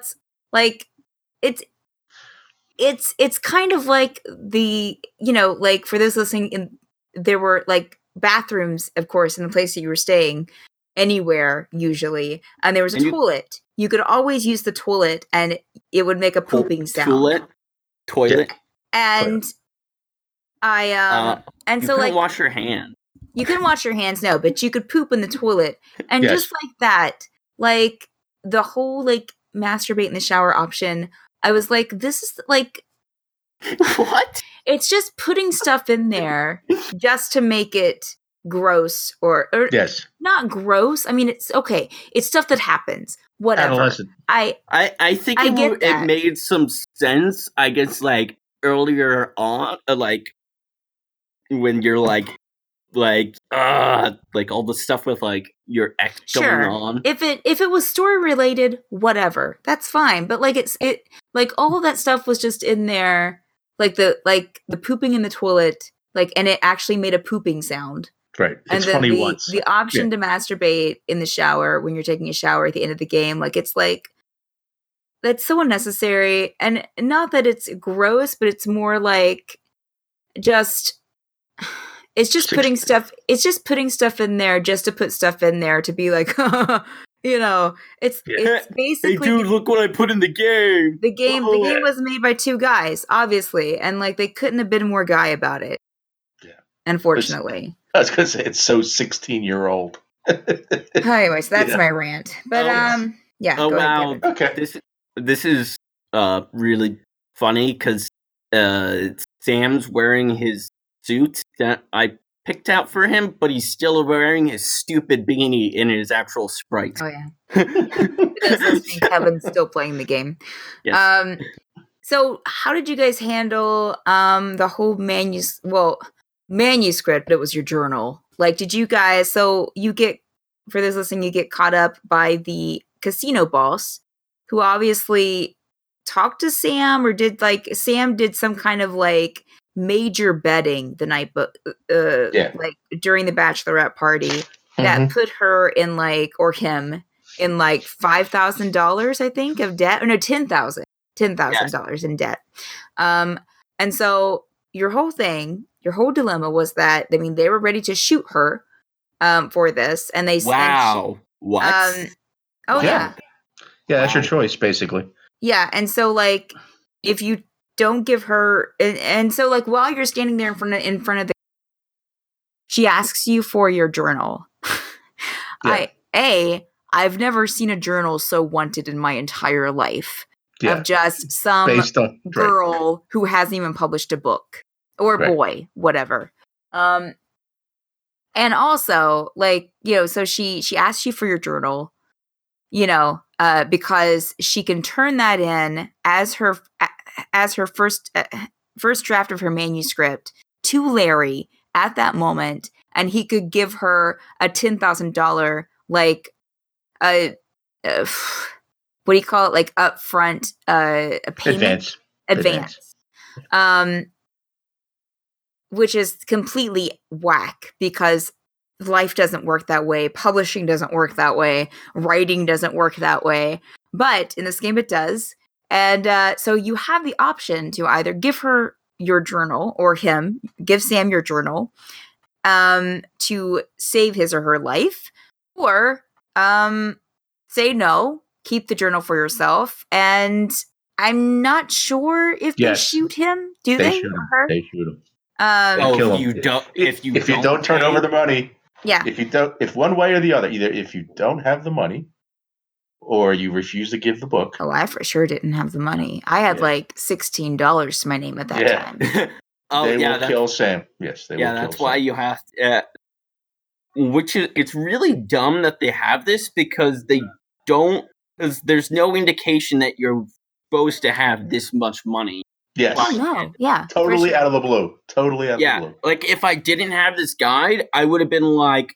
it's kind of like the, for those listening, there were bathrooms, of course, in the place that you were staying, anywhere usually, and there was a toilet. You could always use the toilet and it would make a pooping sound. Toilet? And you couldn't wash your hands. You couldn't wash your hands, no, but you could poop in the toilet. And just like that, the whole masturbate in the shower option, I was like, this is what? It's just putting stuff in there just to make it gross or yes. Not gross. I mean, it's okay. It's stuff that happens. Whatever. Adolescent. I think it made some sense, I guess, earlier on, when you're all the stuff with your ex going on. If it was story related, whatever, that's fine. But all of that stuff was just in there, the pooping in the toilet, and it actually made a pooping sound. Right. It's and then funny once. The option to masturbate in the shower when you're taking a shower at the end of the game, that's so unnecessary. And not that it's gross, but it's more it's just putting stuff. It's just putting stuff in there just to put stuff in there to be it's basically. Hey, dude, look what I put in the game. The game was made by two guys, obviously, and they couldn't have been more guy about it. Yeah, unfortunately. I was gonna say it's so 16-year-old. Anyway, so that's my rant. But yeah. Oh wow. Ahead, okay. This is really funny because Sam's wearing his suit that I picked out for him, but he's still wearing his stupid beanie in his actual Sprite. Oh yeah. Kevin's still playing the game. Yes. So how did you guys handle the whole manuscript? It was your journal. Did you guys? So you get, for this listening, you get caught up by the casino boss, who obviously talked to Sam or Sam did some kind of like major betting the night like during the bachelorette party that put her in like, or him in like $5,000, I think, of debt. Or no, $10,000 in debt. And so your whole dilemma was that, I mean, they were ready to shoot her for this, and they what? Yeah, that's your choice, basically. Yeah, and so like if you don't give her, and so like while you're standing there in front of the, she asks you for your journal. I've never seen a journal so wanted in my entire life. Of just some girl who hasn't even published a book, or boy, whatever. And also, like, you know, so she asks you for your journal, you know, because she can turn that in as her first draft of her manuscript to Larry at that moment, and he could give her a $10,000 like what do you call it? Like upfront a payment advance. Which is completely whack, because life doesn't work that way. Publishing doesn't work that way. Writing doesn't work that way. But in this game, it does. And so you have the option to either give her your journal, or give Sam your journal to save his or her life, or say no, keep the journal for yourself. And I'm not sure if they shoot him. Do they? Shoot him. They shoot him. If you don't turn over the money, yeah. If one way or the other, either if you don't have the money, or you refuse to give the book. Oh, I for sure didn't have the money. I had like $16 to my name at that time. They will kill Sam. Yes, they will. Yeah, that's why you have to. It's really dumb that they have this, because they don't. Because there's no indication that you're supposed to have this much money. Yes. Oh, no. Yeah. Totally out of the blue. Totally out of the blue. Like if I didn't have this guide, I would have been like,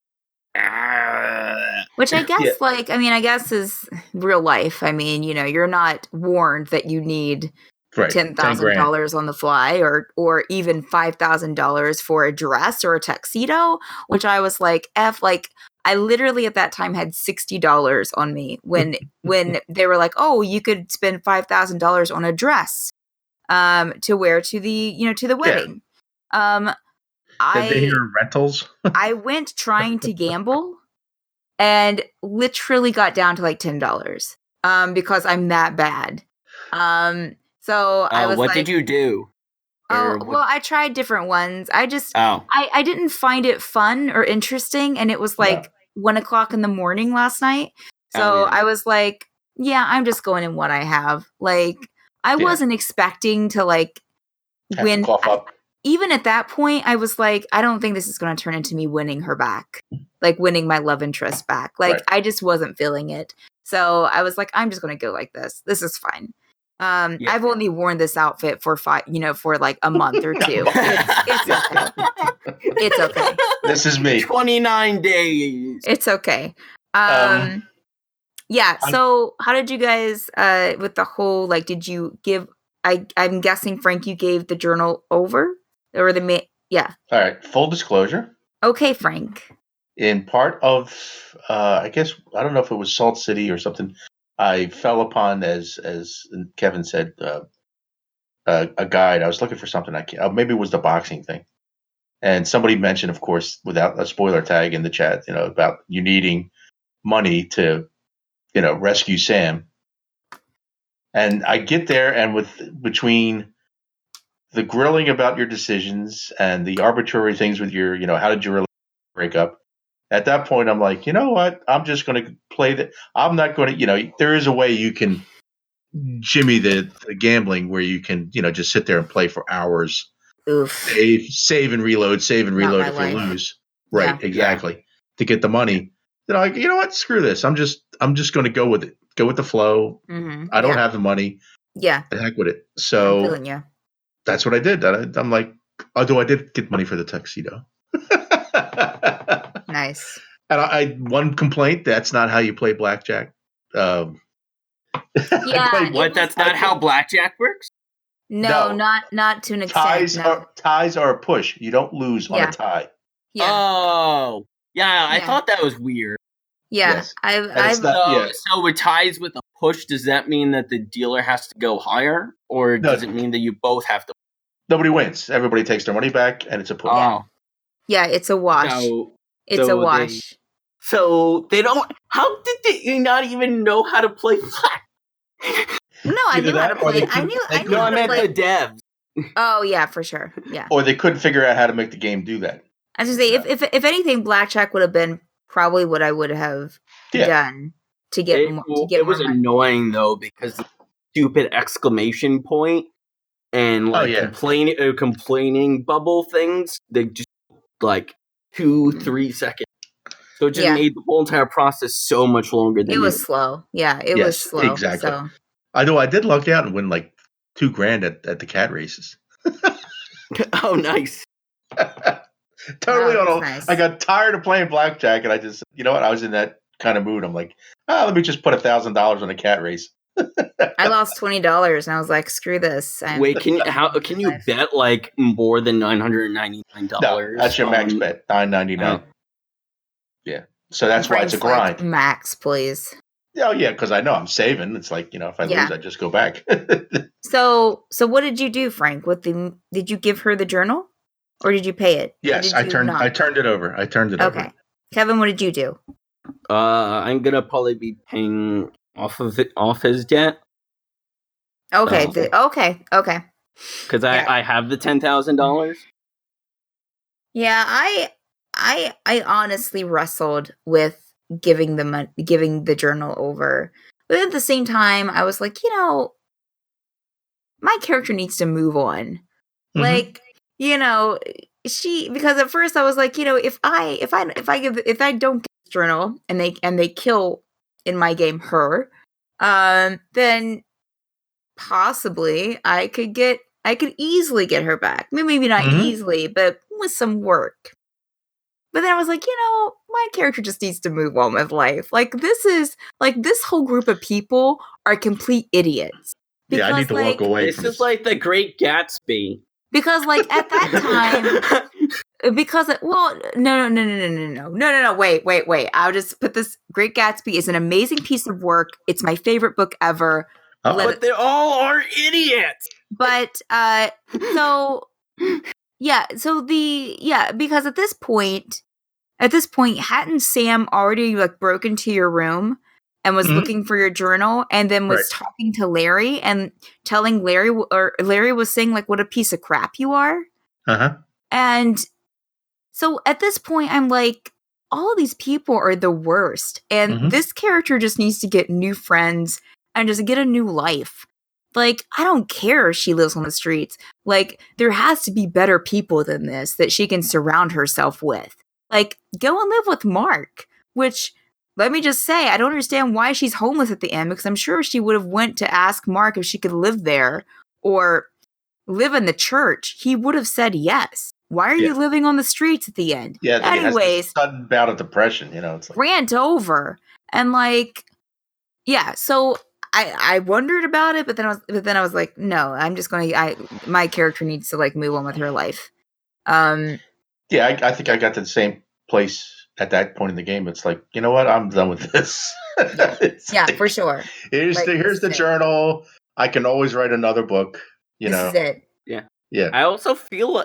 Which I guess, like, I mean, I guess is real life. I mean, you know, you're not warned that you need $10,000 on the fly, or even $5,000 for a dress or a tuxedo, which I was like, I literally at that time had $60 on me when they were like, oh, you could spend $5,000 on a dress to wear to the wedding. Did they hear rentals? I went trying to gamble and literally got down to like $10 because I'm that bad. So I was what did you do? Well, I tried different ones. I just, I didn't find it fun or interesting. And it was like 1:00 in the morning last night. So I was like, yeah, I'm just going in what I have. Like, I wasn't expecting to like win. Even at that point, I was like, I don't think this is going to turn into me winning her back, like winning my love interest back. Like, I just wasn't feeling it. So I was like, I'm just going to go like this. This is fine. I've only worn this outfit for for like a month or two. It's okay. It's okay. This is me. 29 days. It's okay. So how did you guys with the whole, like, did you give, I'm guessing, Frank, you gave the journal over, or all right, full disclosure. Okay, Frank. In part of I guess, I don't know if it was Salt City or something, I fell upon, as Kevin said, a guide. I was looking for something. Maybe it was the boxing thing, and somebody mentioned, of course, without a spoiler tag in the chat, about you needing money to, rescue Sam. And I get there, and between the grilling about your decisions and the arbitrary things with your, how did you really break up? At that point, I'm like, you know what? I'm just going to play that. I'm not going to, there is a way you can jimmy the gambling where you can, just sit there and play for hours. Oof. Save and reload if you lose. Right, yeah. Exactly. To get the money. You know what? Screw this. I'm just going to go with it. Go with the flow. Mm-hmm. I don't have the money. Yeah. The heck with it. So I'm feeling you. That's what I did. I'm like, although I did get money for the tuxedo. Nice. And one complaint: that's not how you play blackjack. Yeah, What? That's not how blackjack works? No, No. not to an extent. Ties are a push. You don't lose on a tie. Yeah. Oh, yeah. I Yeah. thought that was weird. Yeah. Yes. I've So with ties with a push, does that mean that the dealer has to go higher, or does it mean that you both have to? Nobody wins. Everybody takes their money back, and it's a push. Oh, Yeah, it's a wash. It's a wash. So they don't. How did they not even know how to play black? No, I knew how to play. I knew I how to meant play. the devs. Oh yeah, for sure. Yeah. Or they couldn't figure out how to make the game do that. I was gonna say, if anything, blackjack would have been probably what I would have done to get more. It was annoying though because the stupid exclamation point and complaining bubble things. They just like 2-3 seconds. So it just made the whole entire process so much longer than it was slow. Yeah, it was slow. Exactly. So. I know I did luck out and win like $2,000 at the cat races. Oh, nice. Totally nice. I got tired of playing blackjack and I just, you know what? I was in that kind of mood. I'm like, let me just put $1,000 on a cat race. I lost $20 and I was like, screw this. Wait, can you bet like more than $999? No, that's your max bet, $9.99. Yeah. So that's why it's a grind. Like, max, please. Oh yeah, because I know I'm saving. It's like, if I lose, I just go back. So what did you do, Frank? Did you give her the journal, or did you pay it? Yes, I turned it over. Okay, Kevin, what did you do? I'm gonna probably be paying off his debt. Okay, okay. Because I have the $10,000. Yeah, I honestly wrestled with giving the journal over, but at the same time, I was like, my character needs to move on. Mm-hmm. Like, because at first I was like, if I don't get this journal and they kill in my game her, then possibly I could easily get her back. Maybe not easily, but with some work. But then I was like, my character just needs to move on with life. Like, this whole group of people are complete idiots. Because, I need to walk away. This is like the Great Gatsby. Because, like, at that time, no, wait. I'll just put this. Great Gatsby is an amazing piece of work. It's my favorite book ever. But they all are idiots. But, because at this point, hadn't Sam already like broke into your room and was looking for your journal, and then was talking to Larry and telling Larry, or Larry was saying like, what a piece of crap you are. And so at this point, I'm like, all these people are the worst, and this character just needs to get new friends and just get a new life. Like, I don't care if she lives on the streets. Like, there has to be better people than this that she can surround herself with. Like, go and live with Mark, which, let me just say, I don't understand why she's homeless at the end, because I'm sure she would have went to ask Mark if she could live there or live in the church. He would have said yes. Why are you living on the streets at the end? Yeah. Anyways, sudden bout of depression, It's like, rant over. And like, so I wondered about it, but then I was like, no, I'm just my character needs to like move on with her life. Yeah, I think I got to the same place at that point in the game. It's like, you know what? I'm done with this. Like, for sure. Here's the journal. I can always write another book. This is it. Yeah. I also feel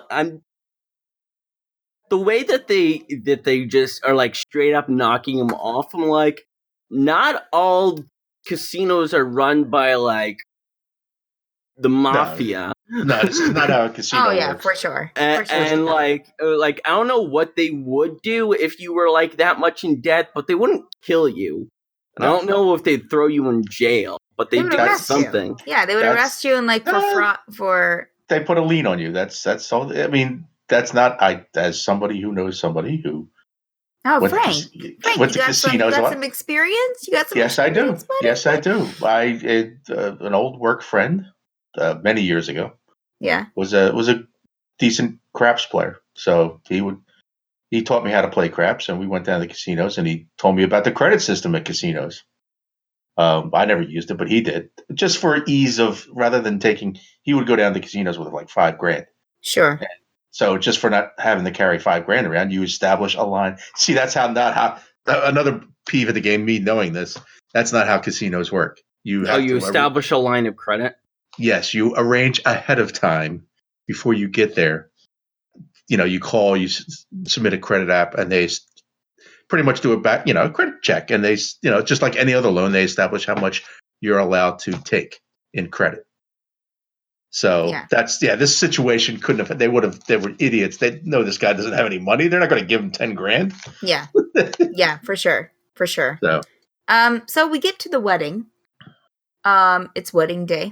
the way that they just are like straight up knocking him off. I'm like, not all casinos are run by like the mafia. No, it's not how a casino works. For sure. And like I don't know what they would do if you were like that much in debt, but they wouldn't kill you. I don't know if they'd throw you in jail, but they'd do something. You. Yeah, they would arrest you and like for they put a lien on you. That's all. I mean, that's not as somebody who knows somebody who. Oh, Frank, you got some experience? You got some Yes, experience, I do. Yes, I do. An old work friend many years ago. Yeah. Was a decent craps player. So he taught me how to play craps, and we went down to the casinos, and he told me about the credit system at casinos. I never used it, but he did, just for ease of, rather than he would go down to casinos with like $5,000. Sure. So just for not having to carry $5,000 around, you establish a line. See, that's not how another peeve of the game. Me knowing this, that's not how casinos work. You establish a line of credit. Yes, you arrange ahead of time before you get there. You call, you submit a credit app, and they pretty much do a a credit check, and they, just like any other loan, they establish how much you're allowed to take in credit. So this situation couldn't have, they were idiots. They know this guy doesn't have any money. They're not going to give him $10,000. Yeah. Yeah, for sure. For sure. So we get to the wedding. It's wedding day.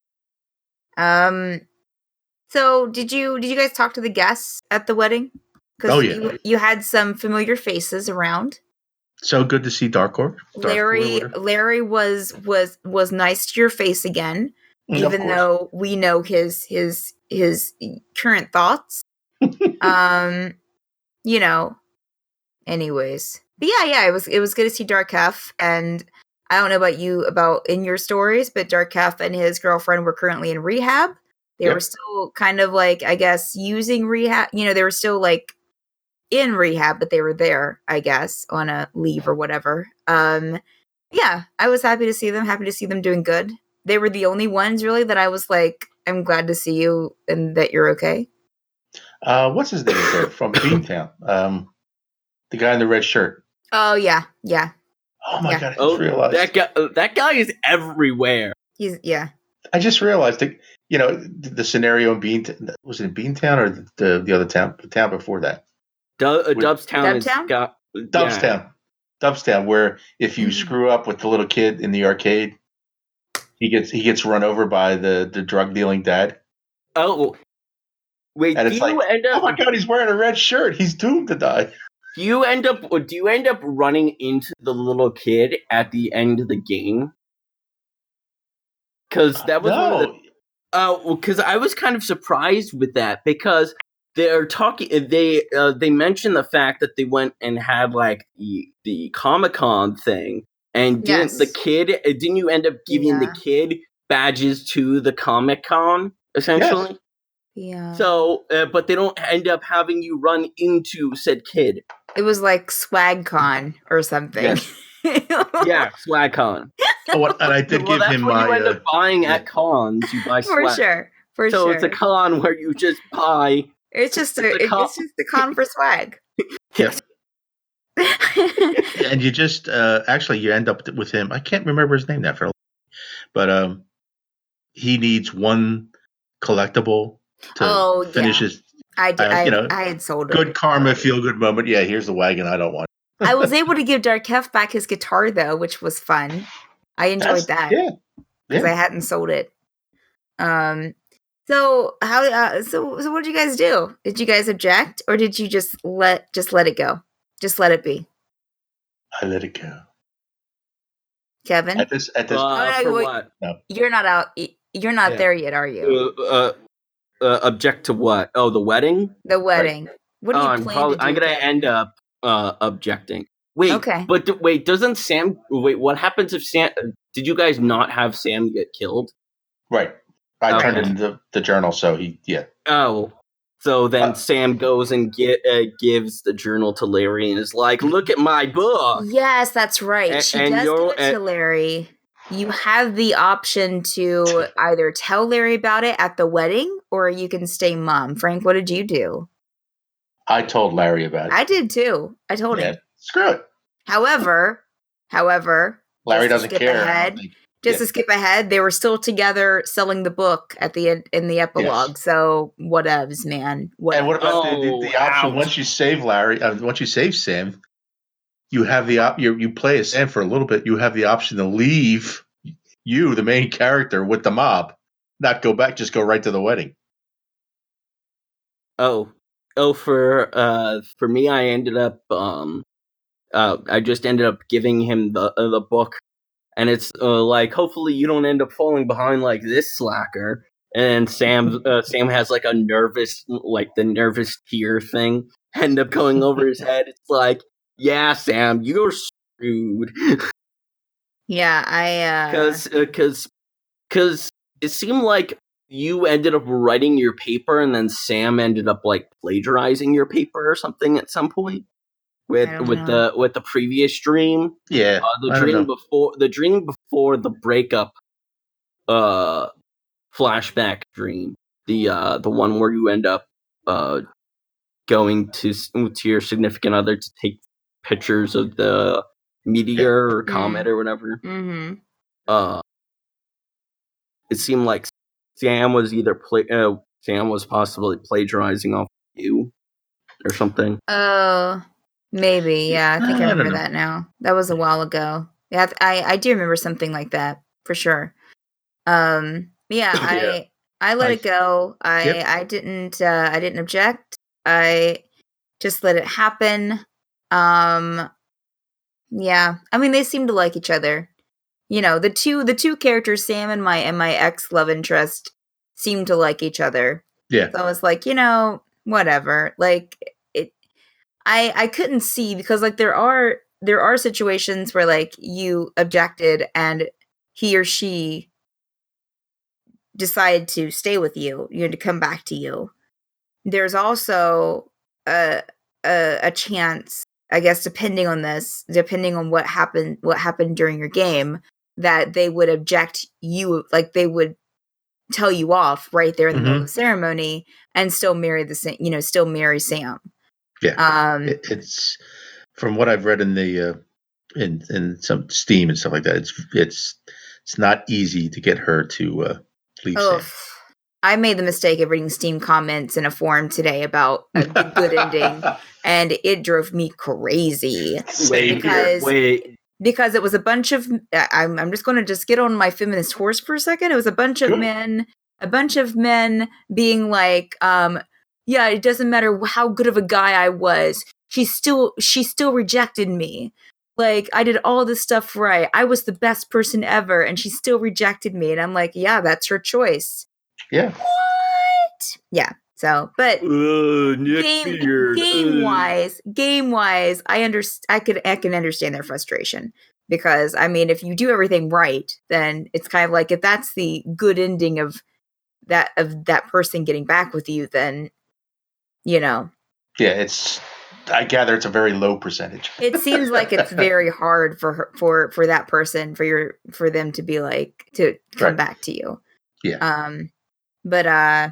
So did you guys talk to the guests at the wedding? Because you had some familiar faces around. So good to see Darkor. Larry was nice to your face again, even though we know his current thoughts. Anyways. But yeah, it was good to see Darkef, and I don't know about in your stories, but Darkef and his girlfriend were currently in rehab. They were still kind of like, I guess, using rehab. They were still like in rehab, but they were there, I guess, on a leave or whatever. Yeah, I was happy to see them doing good. They were the only ones really that I was like, I'm glad to see you and that you're okay. What's his name there from Beantown? The guy in the red shirt. Oh yeah. Oh my god! I just realized that guy is everywhere. I just realized that the scenario in Beantown, was it in Beantown or the other town, the town before that? Dubstown. Dubstown, where if you screw up with the little kid in the arcade, he gets run over by the drug dealing dad. Oh, wait! And it's oh my god, he's wearing a red shirt. He's doomed to die. Do you end up running into the little kid at the end of the game? Because that was because I was kind of surprised with that, because they're talking. They mentioned the fact that they went and had like the Comic-Con thing, and didn't you end up giving the kid badges to the Comic-Con essentially? Yes. Yeah. So, but they don't end up having you run into said kid. It was like SwagCon or something. Yes. Yeah, SwagCon. And I did give him my. You end up buying at cons. You buy swag. For sure. So it's a con where you just buy. It's just a con for swag. Yes. And you just actually you end up with him. I can't remember his name now for, but he needs one collectible to finish his. I had sold it. Good karma, feel good moment. Yeah, here's the wagon I don't want. I was able to give Darkef back his guitar though, which was fun. I enjoyed that. Yeah. Because I hadn't sold it. So how? So what did you guys do? Did you guys object, or did you just let it go? Just let it be. I let it go. Kevin, at this. What? No. You're not out. You're not there yet, are you? Object to what? Oh, the wedding. The wedding. Right. What do you plan to do? I'm gonna end up objecting. Wait, okay. But doesn't Sam? Wait, what happens if Sam? Did you guys not have Sam get killed? Right. I turned in the journal, so Oh, so then Sam goes and gives the journal to Larry and is like, "Look at my book." Yes, that's right. She does give it to Larry. You have the option to either tell Larry about it at the wedding, or you can stay mum. Frank, what did you do? I told Larry about it. I did too. I told him. Screw it. However, Larry doesn't care. To skip ahead, they were still together selling the book at the end in the epilogue. Yes. So whatevs, man. And what about the option once you save Larry? Once you save Sam, you have you play as Sam for a little bit. You have the option to leave the main character, with the mob, not go back, just go right to the wedding. For me, I ended up I just ended up giving him the book. And it's like, hopefully you don't end up falling behind like this slacker. And Sam has like a nervous, like the nervous tear thing end up going over his head. It's like, yeah, Sam, you're screwed. Yeah, because it seemed like you ended up writing your paper, and then Sam ended up like plagiarizing your paper or something at some point with the previous dream. Yeah, the dream before the breakup, flashback dream, the one where you end up going to your significant other to take pictures of the meteor or comet or whatever. Mm-hmm. It seemed like Sam was Sam was possibly plagiarizing off you or something. Oh, maybe. Yeah, I think I remember that now. That was a while ago. Yeah, I do remember something like that for sure. I let it go. I didn't object. I just let it happen. Yeah. I mean, they seem to like each other. You know, the two characters, Sam and my ex love interest, seem to like each other. Yeah. So I was like, whatever. Like I couldn't see, because like there are situations where like you objected and he or she decide to stay with you, to come back to you. There's also a chance, I guess, depending on what happened during your game, that they would object you, like they would tell you off right there in the middle of the ceremony and still marry still marry Sam. Yeah. It's from what I've read in the in some Steam and stuff like that. It's not easy to get her to leave Sam. I made the mistake of reading Steam comments in a forum today about a good ending, and it drove me crazy. Because it was a bunch of I'm just going to get on my feminist horse for a second. It was a bunch of men being like, yeah, it doesn't matter how good of a guy I was, she still rejected me. Like, I did all this stuff right. I was the best person ever, and she still rejected me. And I'm like, yeah, that's her choice. Yeah. What? Yeah. So, but game wise, I can understand their frustration, because I mean, if you do everything right, then it's kind of like, if that's the good ending of that person getting back with you, then Yeah, I gather it's a very low percentage. It seems like it's very hard for that person, for them to be like, to come back to you. Yeah. But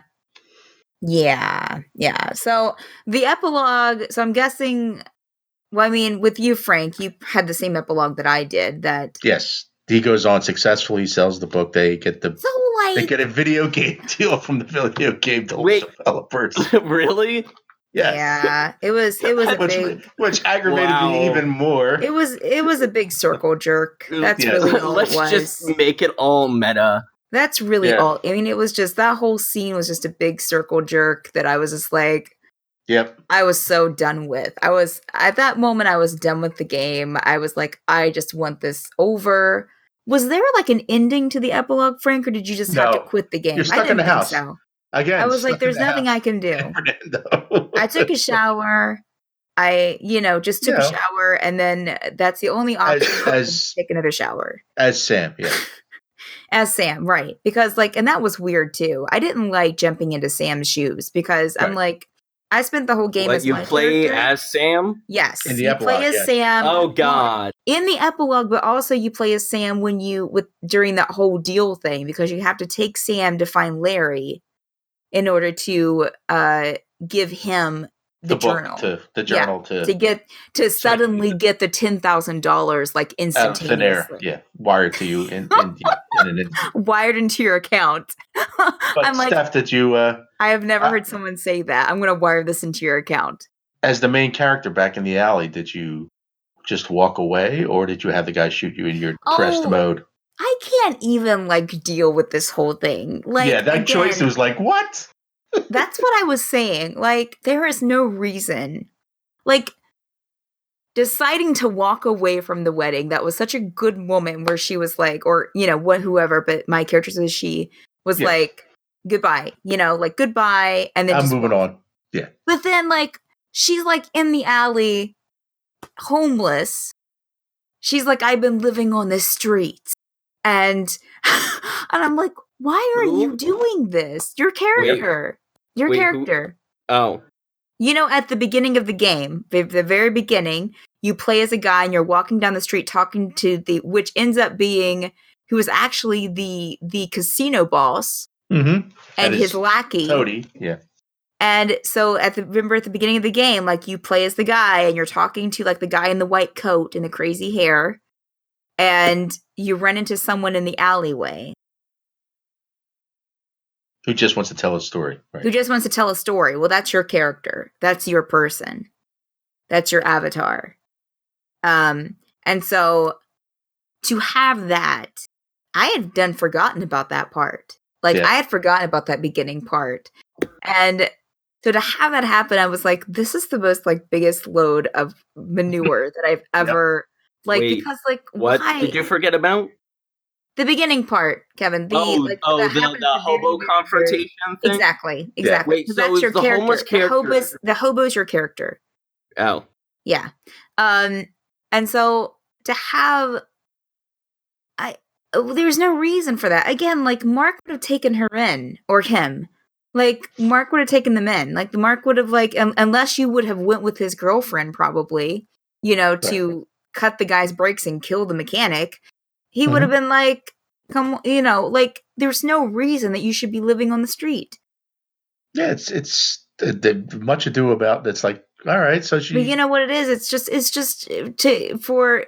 yeah. So the epilogue. So I'm guessing. Well, I mean, with you, Frank, you had the same epilogue that I did. That yes, he goes on successfully, sells the book. They get they get a video game deal from the video game developers. Really? Yes. Yeah, it was a which aggravated me even more. It was a big circle jerk. That's really all it was. Let's just make it all meta. That's really all. I mean, it was just, that whole scene was just a big circle jerk that I was just like, yep. I was so done with. At that moment, I was done with the game. I was like, I just want this over. Was there like an ending to the epilogue, Frank, or did you just have to quit the game? You're stuck in the house. So. Again, I was like, there's nothing I can do. I took a shower. I, just took a shower, and then that's the only option. Take another shower. As Sam, yeah. As Sam, right. Because, like, and that was weird, too. I didn't like jumping into Sam's shoes, because I'm like, I spent the whole game as you play character. As Sam? Yes. In the epilogue, play as Sam. Oh, God. In the epilogue, but also you play as Sam during that whole deal thing, because you have to take Sam to find Larry in order to give him the journal. To suddenly get the $10,000 like instantaneously. Yeah, wired to you in wired into your account. But I'm like, Steph, did you? I have never heard someone say that. I'm going to wire this into your account. As the main character back in the alley, did you just walk away, or did you have the guy shoot you in your pressed mode? I can't even like deal with this whole thing. Like, that choice was like, what? That's what I was saying. Like, there is no reason. Like, deciding to walk away from the wedding, that was such a good moment where she was like, or, whoever, but my character was she, was like, goodbye. Like, goodbye. And then I'm moving on. Yeah. But then, like, she's like in the alley, homeless, she's like, I've been living on the streets. And I'm like, why are you doing this? Your character. Character. Oh. You know, at the beginning of the game, the very beginning, you play as a guy and you're walking down the street talking to which ends up being, who is actually the casino boss. Mm-hmm. And his lackey. Toady, yeah. And so remember at the beginning of the game, like you play as the guy and you're talking to like the guy in the white coat and the crazy hair. And you run into someone in the alleyway. Who just wants to tell a story. Right? Who just wants to tell a story. Well, that's your character. That's your person. That's your avatar. And so to have that, I had forgotten about that part. Like I had forgotten about that beginning part. And so to have that happen, I was like, this is the most like biggest load of manure that I've ever because like what why? Did you forget about? The beginning part, Kevin. The hobo confrontation thing? Exactly. Yeah. Wait, so that's your character. Homeless character. The hobo's your character. Oh. Yeah. And so to have there's no reason for that. Again, like Mark would have taken her in or him. Like Mark would have taken them in. Like Mark would have like unless you would have went with his girlfriend probably, to cut the guy's brakes and kill the mechanic. He would have been like, come, like there's no reason that you should be living on the street. Yeah, it's much ado about that's like, all right, so she. But you know what it is? It's just for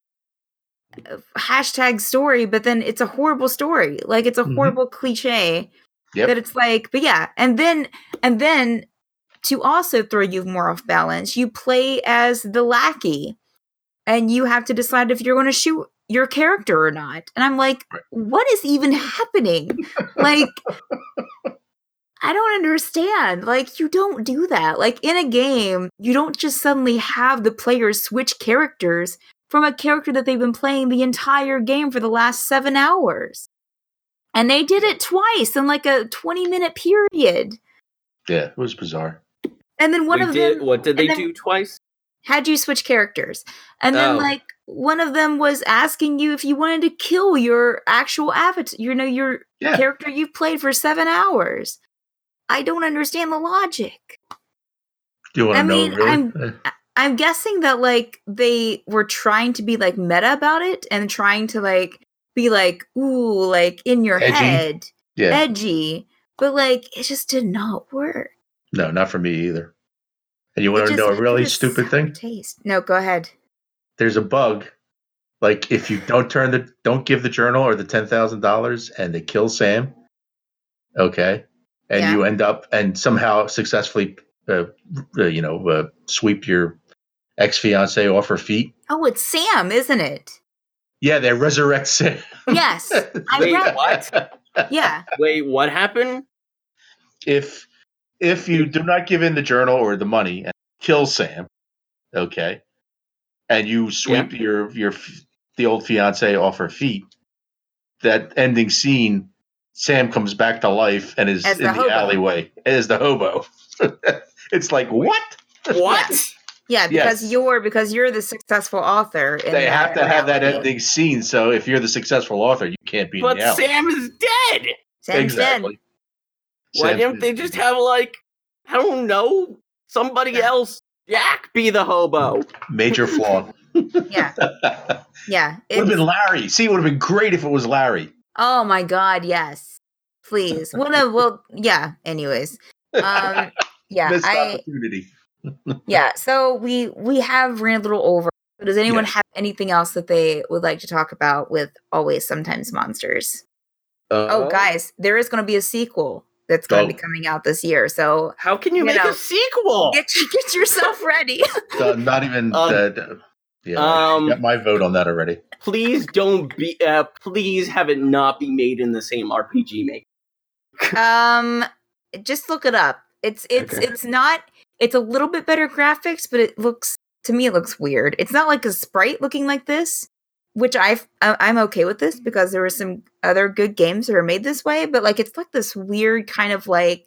hashtag story, but then it's a horrible story. Like it's a horrible cliche. Yep. That it's like, but yeah, and then to also throw you more off balance, you play as the lackey, and you have to decide if you're going to shoot your character or not. And I'm like, what is even happening? Like, I don't understand. Like, you don't do that. Like, in a game, you don't just suddenly have the players switch characters from a character that they've been playing the entire game for the last 7 hours. And they did it twice in like a 20-minute period. Yeah, it was bizarre. And then what did they do twice? Had you switch characters. And then like one of them was asking you if you wanted to kill your actual avatar, your character you've played for 7 hours. I don't understand the logic. Do you want to know really? I'm guessing that like they were trying to be like meta about it and trying to like be like, ooh, like in your head, edgy, but like it just did not work. No, not for me either. And you want to know a really stupid thing? Taste. No, go ahead. There's a bug. Like if you don't give the journal or the $10,000 and they kill Sam, okay, and you end up and somehow successfully, sweep your ex-fiance off her feet. Oh, it's Sam, isn't it? Yeah, they resurrect Sam. Yes. Wait, what? Yeah. Wait, what happened? If you do not give in the journal or the money and kill Sam, okay, and you sweep the old fiance off her feet, that ending scene, Sam comes back to life and is in the alleyway as the hobo. It's like what? What? Yeah, because you're the successful author. They have to have that ending scene. So if you're the successful author, you can't be. But Sam is dead. Sam's dead. Why didn't they just have like, I don't know, somebody else, Jack, be the hobo? Major flaw. Yeah. It would have been Larry. See, it would have been great if it was Larry. Oh my God, yes. Please. Anyways. Missed opportunity. So we have ran a little over. Does anyone have anything else that they would like to talk about with Always Sometimes Monsters? Guys, there is going to be a sequel that's going to be coming out this year. So how can you make a sequel? Get yourself ready. Not even I got my vote on that already. Please please have it not be made in the same RPG maker. Just look it up. It's not. It's a little bit better graphics, but it looks weird. It's not like a sprite looking like this, which I'm okay with this because there were some other good games that are made this way. But like it's like this weird kind of like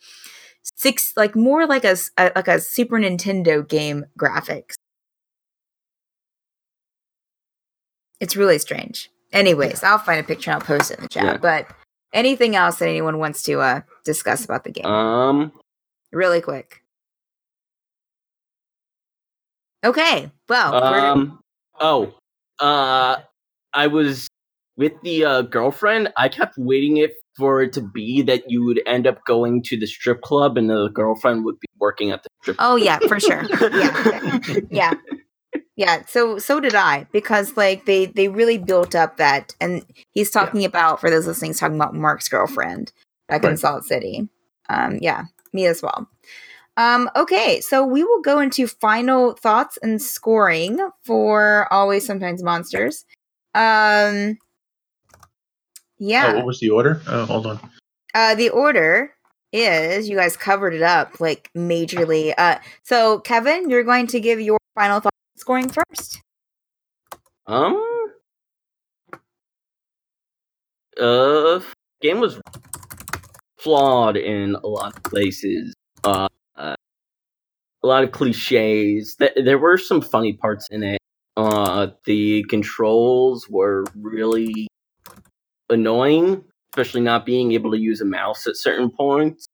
more like a Super Nintendo game graphics. It's really strange. Anyways, I'll find a picture and I'll post it in the chat. Yeah. But anything else that anyone wants to discuss about the game? Really quick. Okay. Well. I was with the girlfriend. I kept waiting for it to be that you would end up going to the strip club and the girlfriend would be working at the strip club. Oh yeah, for sure. Yeah. So did I, because like they really built up that, and he's talking about, for those listening, he's talking about Mark's girlfriend back in Salt City. Me as well. Okay, so we will go into final thoughts and scoring for Always Sometimes Monsters. Yeah. Oh, what was the order? Oh, hold on. The order is, you guys covered it up like majorly. So Kevin, you're going to give your final thoughts and scoring first. Game was flawed in a lot of places. A lot of cliches. There were some funny parts in it. The controls were really annoying, especially not being able to use a mouse at certain points.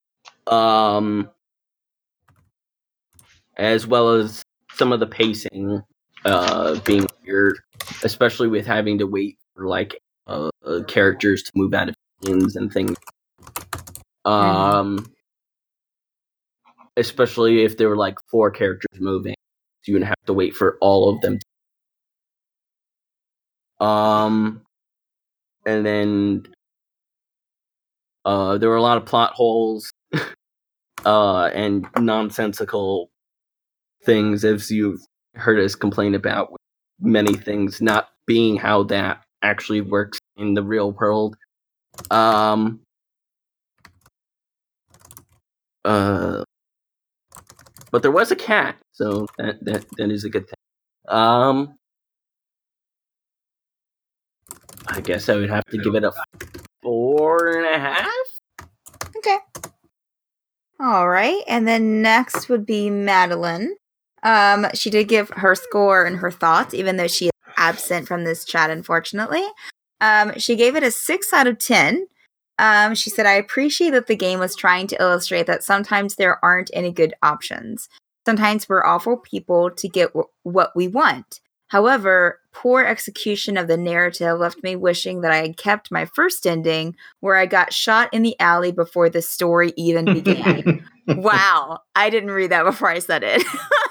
As well as some of the pacing being weird, especially with having to wait for like characters to move out of scenes and things. Especially if there were like 4 characters moving, so you would have to wait for all of them. And then there were a lot of plot holes and nonsensical things, as you've heard us complain about, with many things not being how that actually works in the real world. But there was a cat, so that is a good thing. I guess I would have to give it a 4.5. Okay. All right, and then next would be Madeline. She did give her score and her thoughts, even though she is absent from this chat, unfortunately. She gave it a 6 out of 10. She said, I appreciate that the game was trying to illustrate that sometimes there aren't any good options. Sometimes we're awful people to get what we want. However, poor execution of the narrative left me wishing that I had kept my first ending, where I got shot in the alley before the story even began. Wow. I didn't read that before I said it.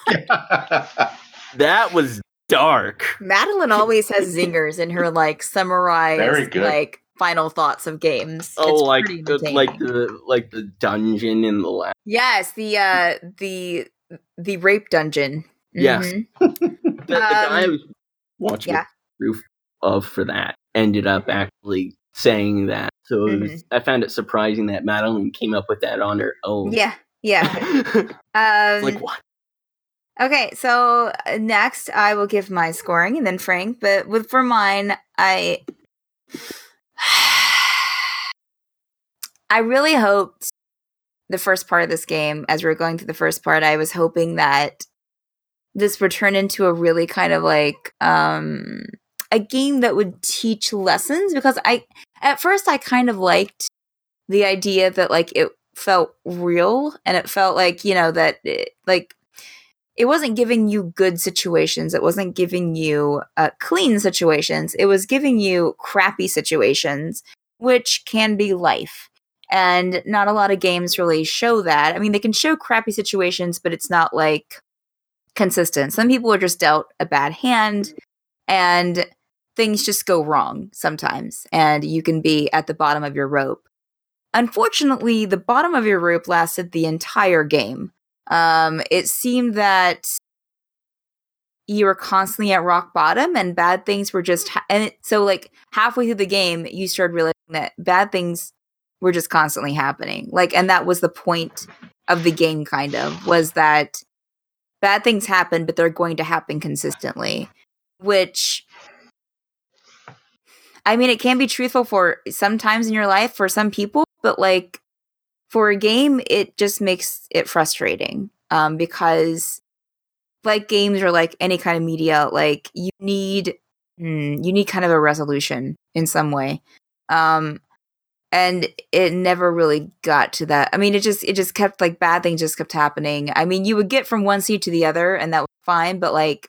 That was dark. Madeline always has zingers in her like summarized like final thoughts of games. Oh, like the dungeon in the lab. Yes, the rape dungeon. Yes. The guy I was watching proof of for that ended up actually saying that. So I found it surprising that Madeline came up with that on her own. Yeah. Like, what? Okay, so next I will give my scoring, and then Frank. But for mine, I really hoped the first part of this game, as we were going through the first part, I was hoping that this would turn into a really kind of like a game that would teach lessons, because at first I kind of liked the idea that like it felt real, and it felt like, you know, that it wasn't giving you good situations, it wasn't giving you clean situations, it was giving you crappy situations, which can be life. And not a lot of games really show that. I mean, they can show crappy situations, but it's not like consistent. Some people are just dealt a bad hand and things just go wrong sometimes, and you can be at the bottom of your rope. Unfortunately, the bottom of your rope lasted the entire game. It seemed that you were constantly at rock bottom, and bad things were just so like halfway through the game you started realizing that bad things were just constantly happening. Like, and that was the point of the game, kind of, was that bad things happen, but they're going to happen consistently, which, I mean, it can be truthful for sometimes in your life for some people, but like for a game, it just makes it frustrating, because like games or like any kind of media, like you need you need kind of a resolution in some way. And it never really got to that. I mean, it just kept, like, bad things just kept happening. I mean, you would get from one seed to the other, and that was fine, but, like,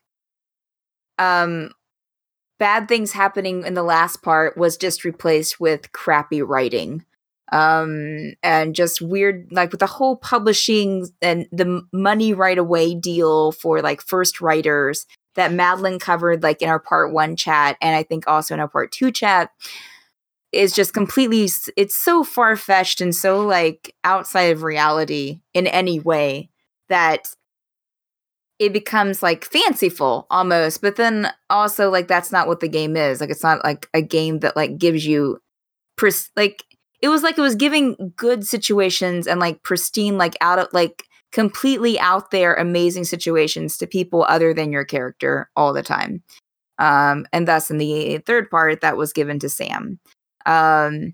bad things happening in the last part was just replaced with crappy writing. And just weird, like, with the whole publishing and the money right away deal for, like, first writers that Madeline covered, like, in our part 1 chat, and I think also in our part 2 chat, is just completely, it's so far-fetched and so, like, outside of reality in any way that it becomes, like, fanciful almost. But then also, like, that's not what the game is. Like, it's not like a game that, like, gives you like, it was giving good situations and, like, pristine, like, out of, like, completely out there amazing situations to people other than your character all the time. And thus in the third part that was given to Sam. And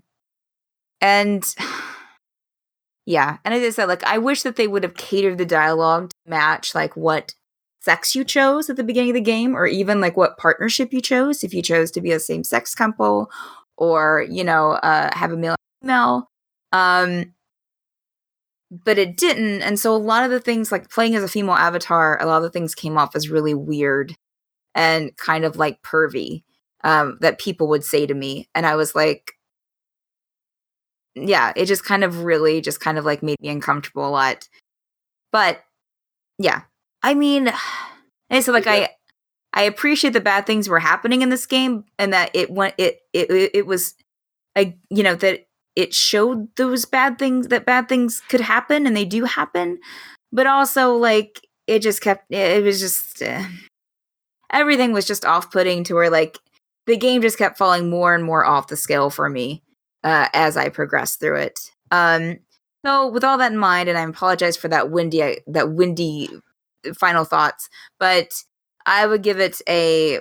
yeah, and as I said, like, I wish that they would have catered the dialogue to match, like, what sex you chose at the beginning of the game, or even, like, what partnership you chose, if you chose to be a same-sex couple, or, you know, have a male and female. But it didn't, and so a lot of the things, like, playing as a female avatar, a lot of the things came off as really weird and kind of, like, pervy, that people would say to me, and I was like, yeah, it just kind of really just kind of, like, made me uncomfortable a lot. But yeah, I mean, and so, like, I appreciate the bad things were happening in this game, and that it was, like, you know, that it showed those bad things, that bad things could happen, and they do happen. But also, like, it was just everything was just off-putting to where, like, the game just kept falling more and more off the scale for me as I progressed through it. So with all that in mind, and I apologize for that windy final thoughts, but I would give it a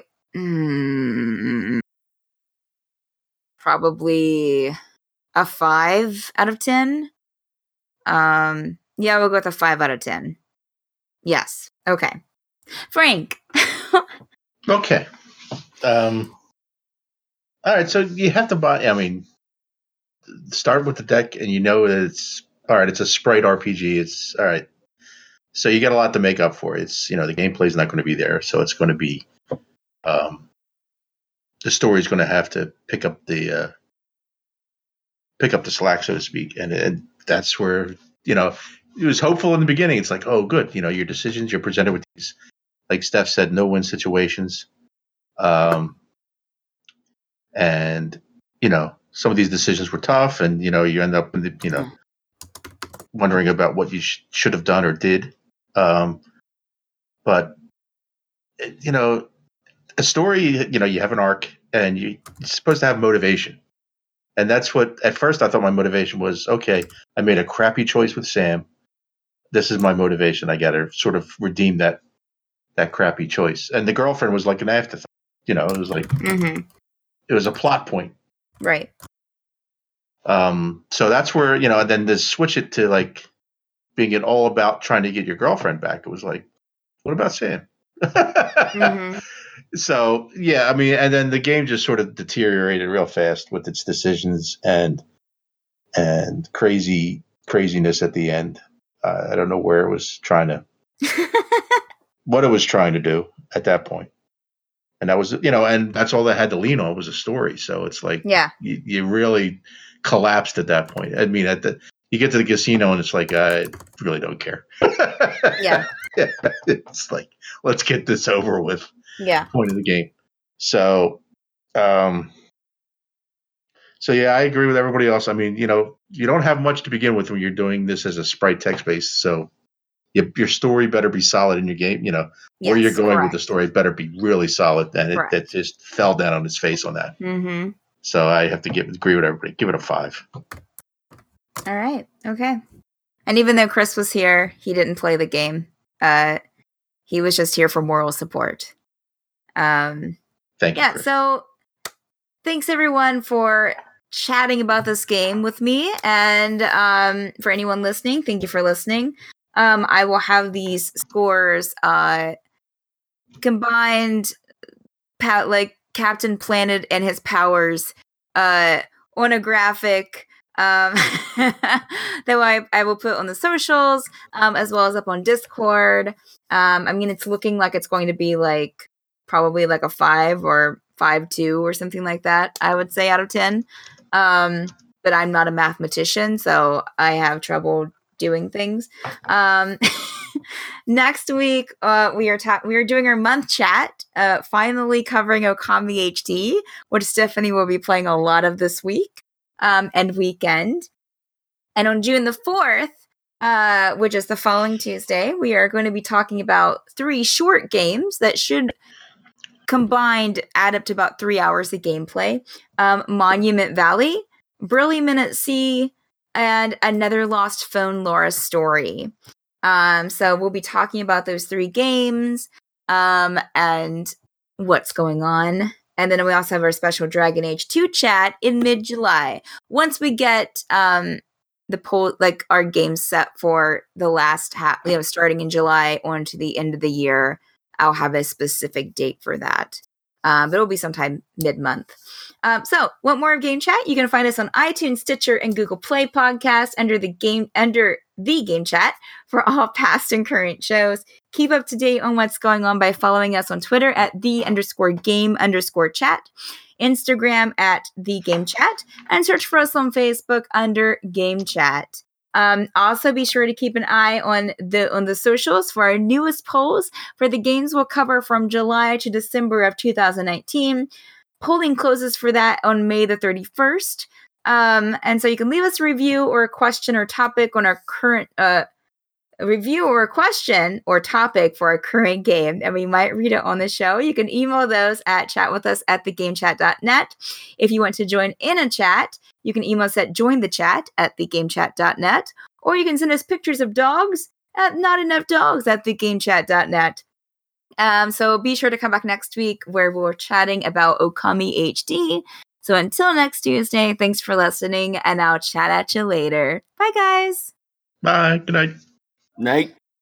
probably a 5 out of 10. Yeah, we'll go with a 5 out of 10. Yes. Okay. Frank. Okay. All right, so you have to buy, I mean, start with the deck, and you know that it's, all right, it's a sprite RPG. It's, all right. So you got a lot to make up for. It's, you know, the gameplay is not going to be there, so it's going to be, the story's going to have to pick up the slack, so to speak, and that's where, you know, it was hopeful in the beginning. It's like, oh, good, you know, your decisions, you're presented with these, like Steph said, no-win situations, and, you know, some of these decisions were tough, and, you know, you end up, you know, wondering about what you should have done or did. But, you know, a story, you know, you have an arc, and you're supposed to have motivation. And that's what, at first I thought my motivation was, okay, I made a crappy choice with Sam. This is my motivation. I got to sort of redeem that crappy choice. And the girlfriend was like an afterthought. You know, it was like, it was a plot point. Right. So that's where, you know, and then to switch it to, like, being it all about trying to get your girlfriend back. It was like, what about Sam? So, yeah, I mean, and then the game just sort of deteriorated real fast with its decisions and craziness at the end. I don't know where it was trying to, what it was trying to do at that point. And that was, you know, and that's all they had to lean on was a story. So it's like, yeah, you really collapsed at that point. I mean, you get to the casino and it's like, I really don't care. Yeah. It's like, let's get this over with. Yeah. Point of the game. So, yeah, I agree with everybody else. I mean, you know, you don't have much to begin with when you're doing this as a sprite text based. So your story better be solid in your game, you know, where you're going with the story better be really solid. And it just fell down on its face on that. So I have to agree with everybody. Give it a 5. All right. Okay. And even though Chris was here, he didn't play the game. He was just here for moral support. Thank you. Yeah. Chris. So thanks everyone for chatting about this game with me, and for anyone listening, thank you for listening. I will have these scores combined, like Captain Planet and his powers on a graphic that I will put on the socials, as well as up on Discord. I mean, it's looking like it's going to be like probably like a 5 or 5.2 or something like that, I would say, out of 10. But I'm not a mathematician, so I have trouble doing things. Next week, we are doing our month chat, finally covering Okami HD, which Stephanie will be playing a lot of this week and weekend. And on June the 4th, which is the following Tuesday, we are going to be talking about 3 short games that should combined add up to about 3 hours of gameplay. Monument Valley, Brilliant at Sea, and Another Lost Phone Laura Story. So we'll be talking about those 3 games and what's going on. And then we also have our special Dragon Age 2 chat in mid-July. Once we get the poll, like our games set for the last half, starting in July on to the end of the year, I'll have a specific date for that. But it'll be sometime mid-month. So, want more of Game Chat? You can find us on iTunes, Stitcher, and Google Play Podcasts under the Game Chat for all past and current shows. Keep up to date on what's going on by following us on Twitter at _game_chat, Instagram at @thegamechat, and search for us on Facebook under Game Chat. Also, be sure to keep an eye on the socials for our newest polls for the games we'll cover from July to December of 2019. Polling closes for that on May the 31st. And so you can leave us a review or a question or topic on our current review or a question or topic for our current game, and we might read it on the show. You can email those at chatwithus@thegamechat.net. If you want to join in a chat, you can email us at jointhechat@thegamechat.net, or you can send us pictures of dogs at notenoughdogs@thegamechat.net. So be sure to come back next week where we're chatting about Okami HD. So until next Tuesday, thanks for listening, and I'll chat at you later. Bye, guys. Bye. Good night. Night.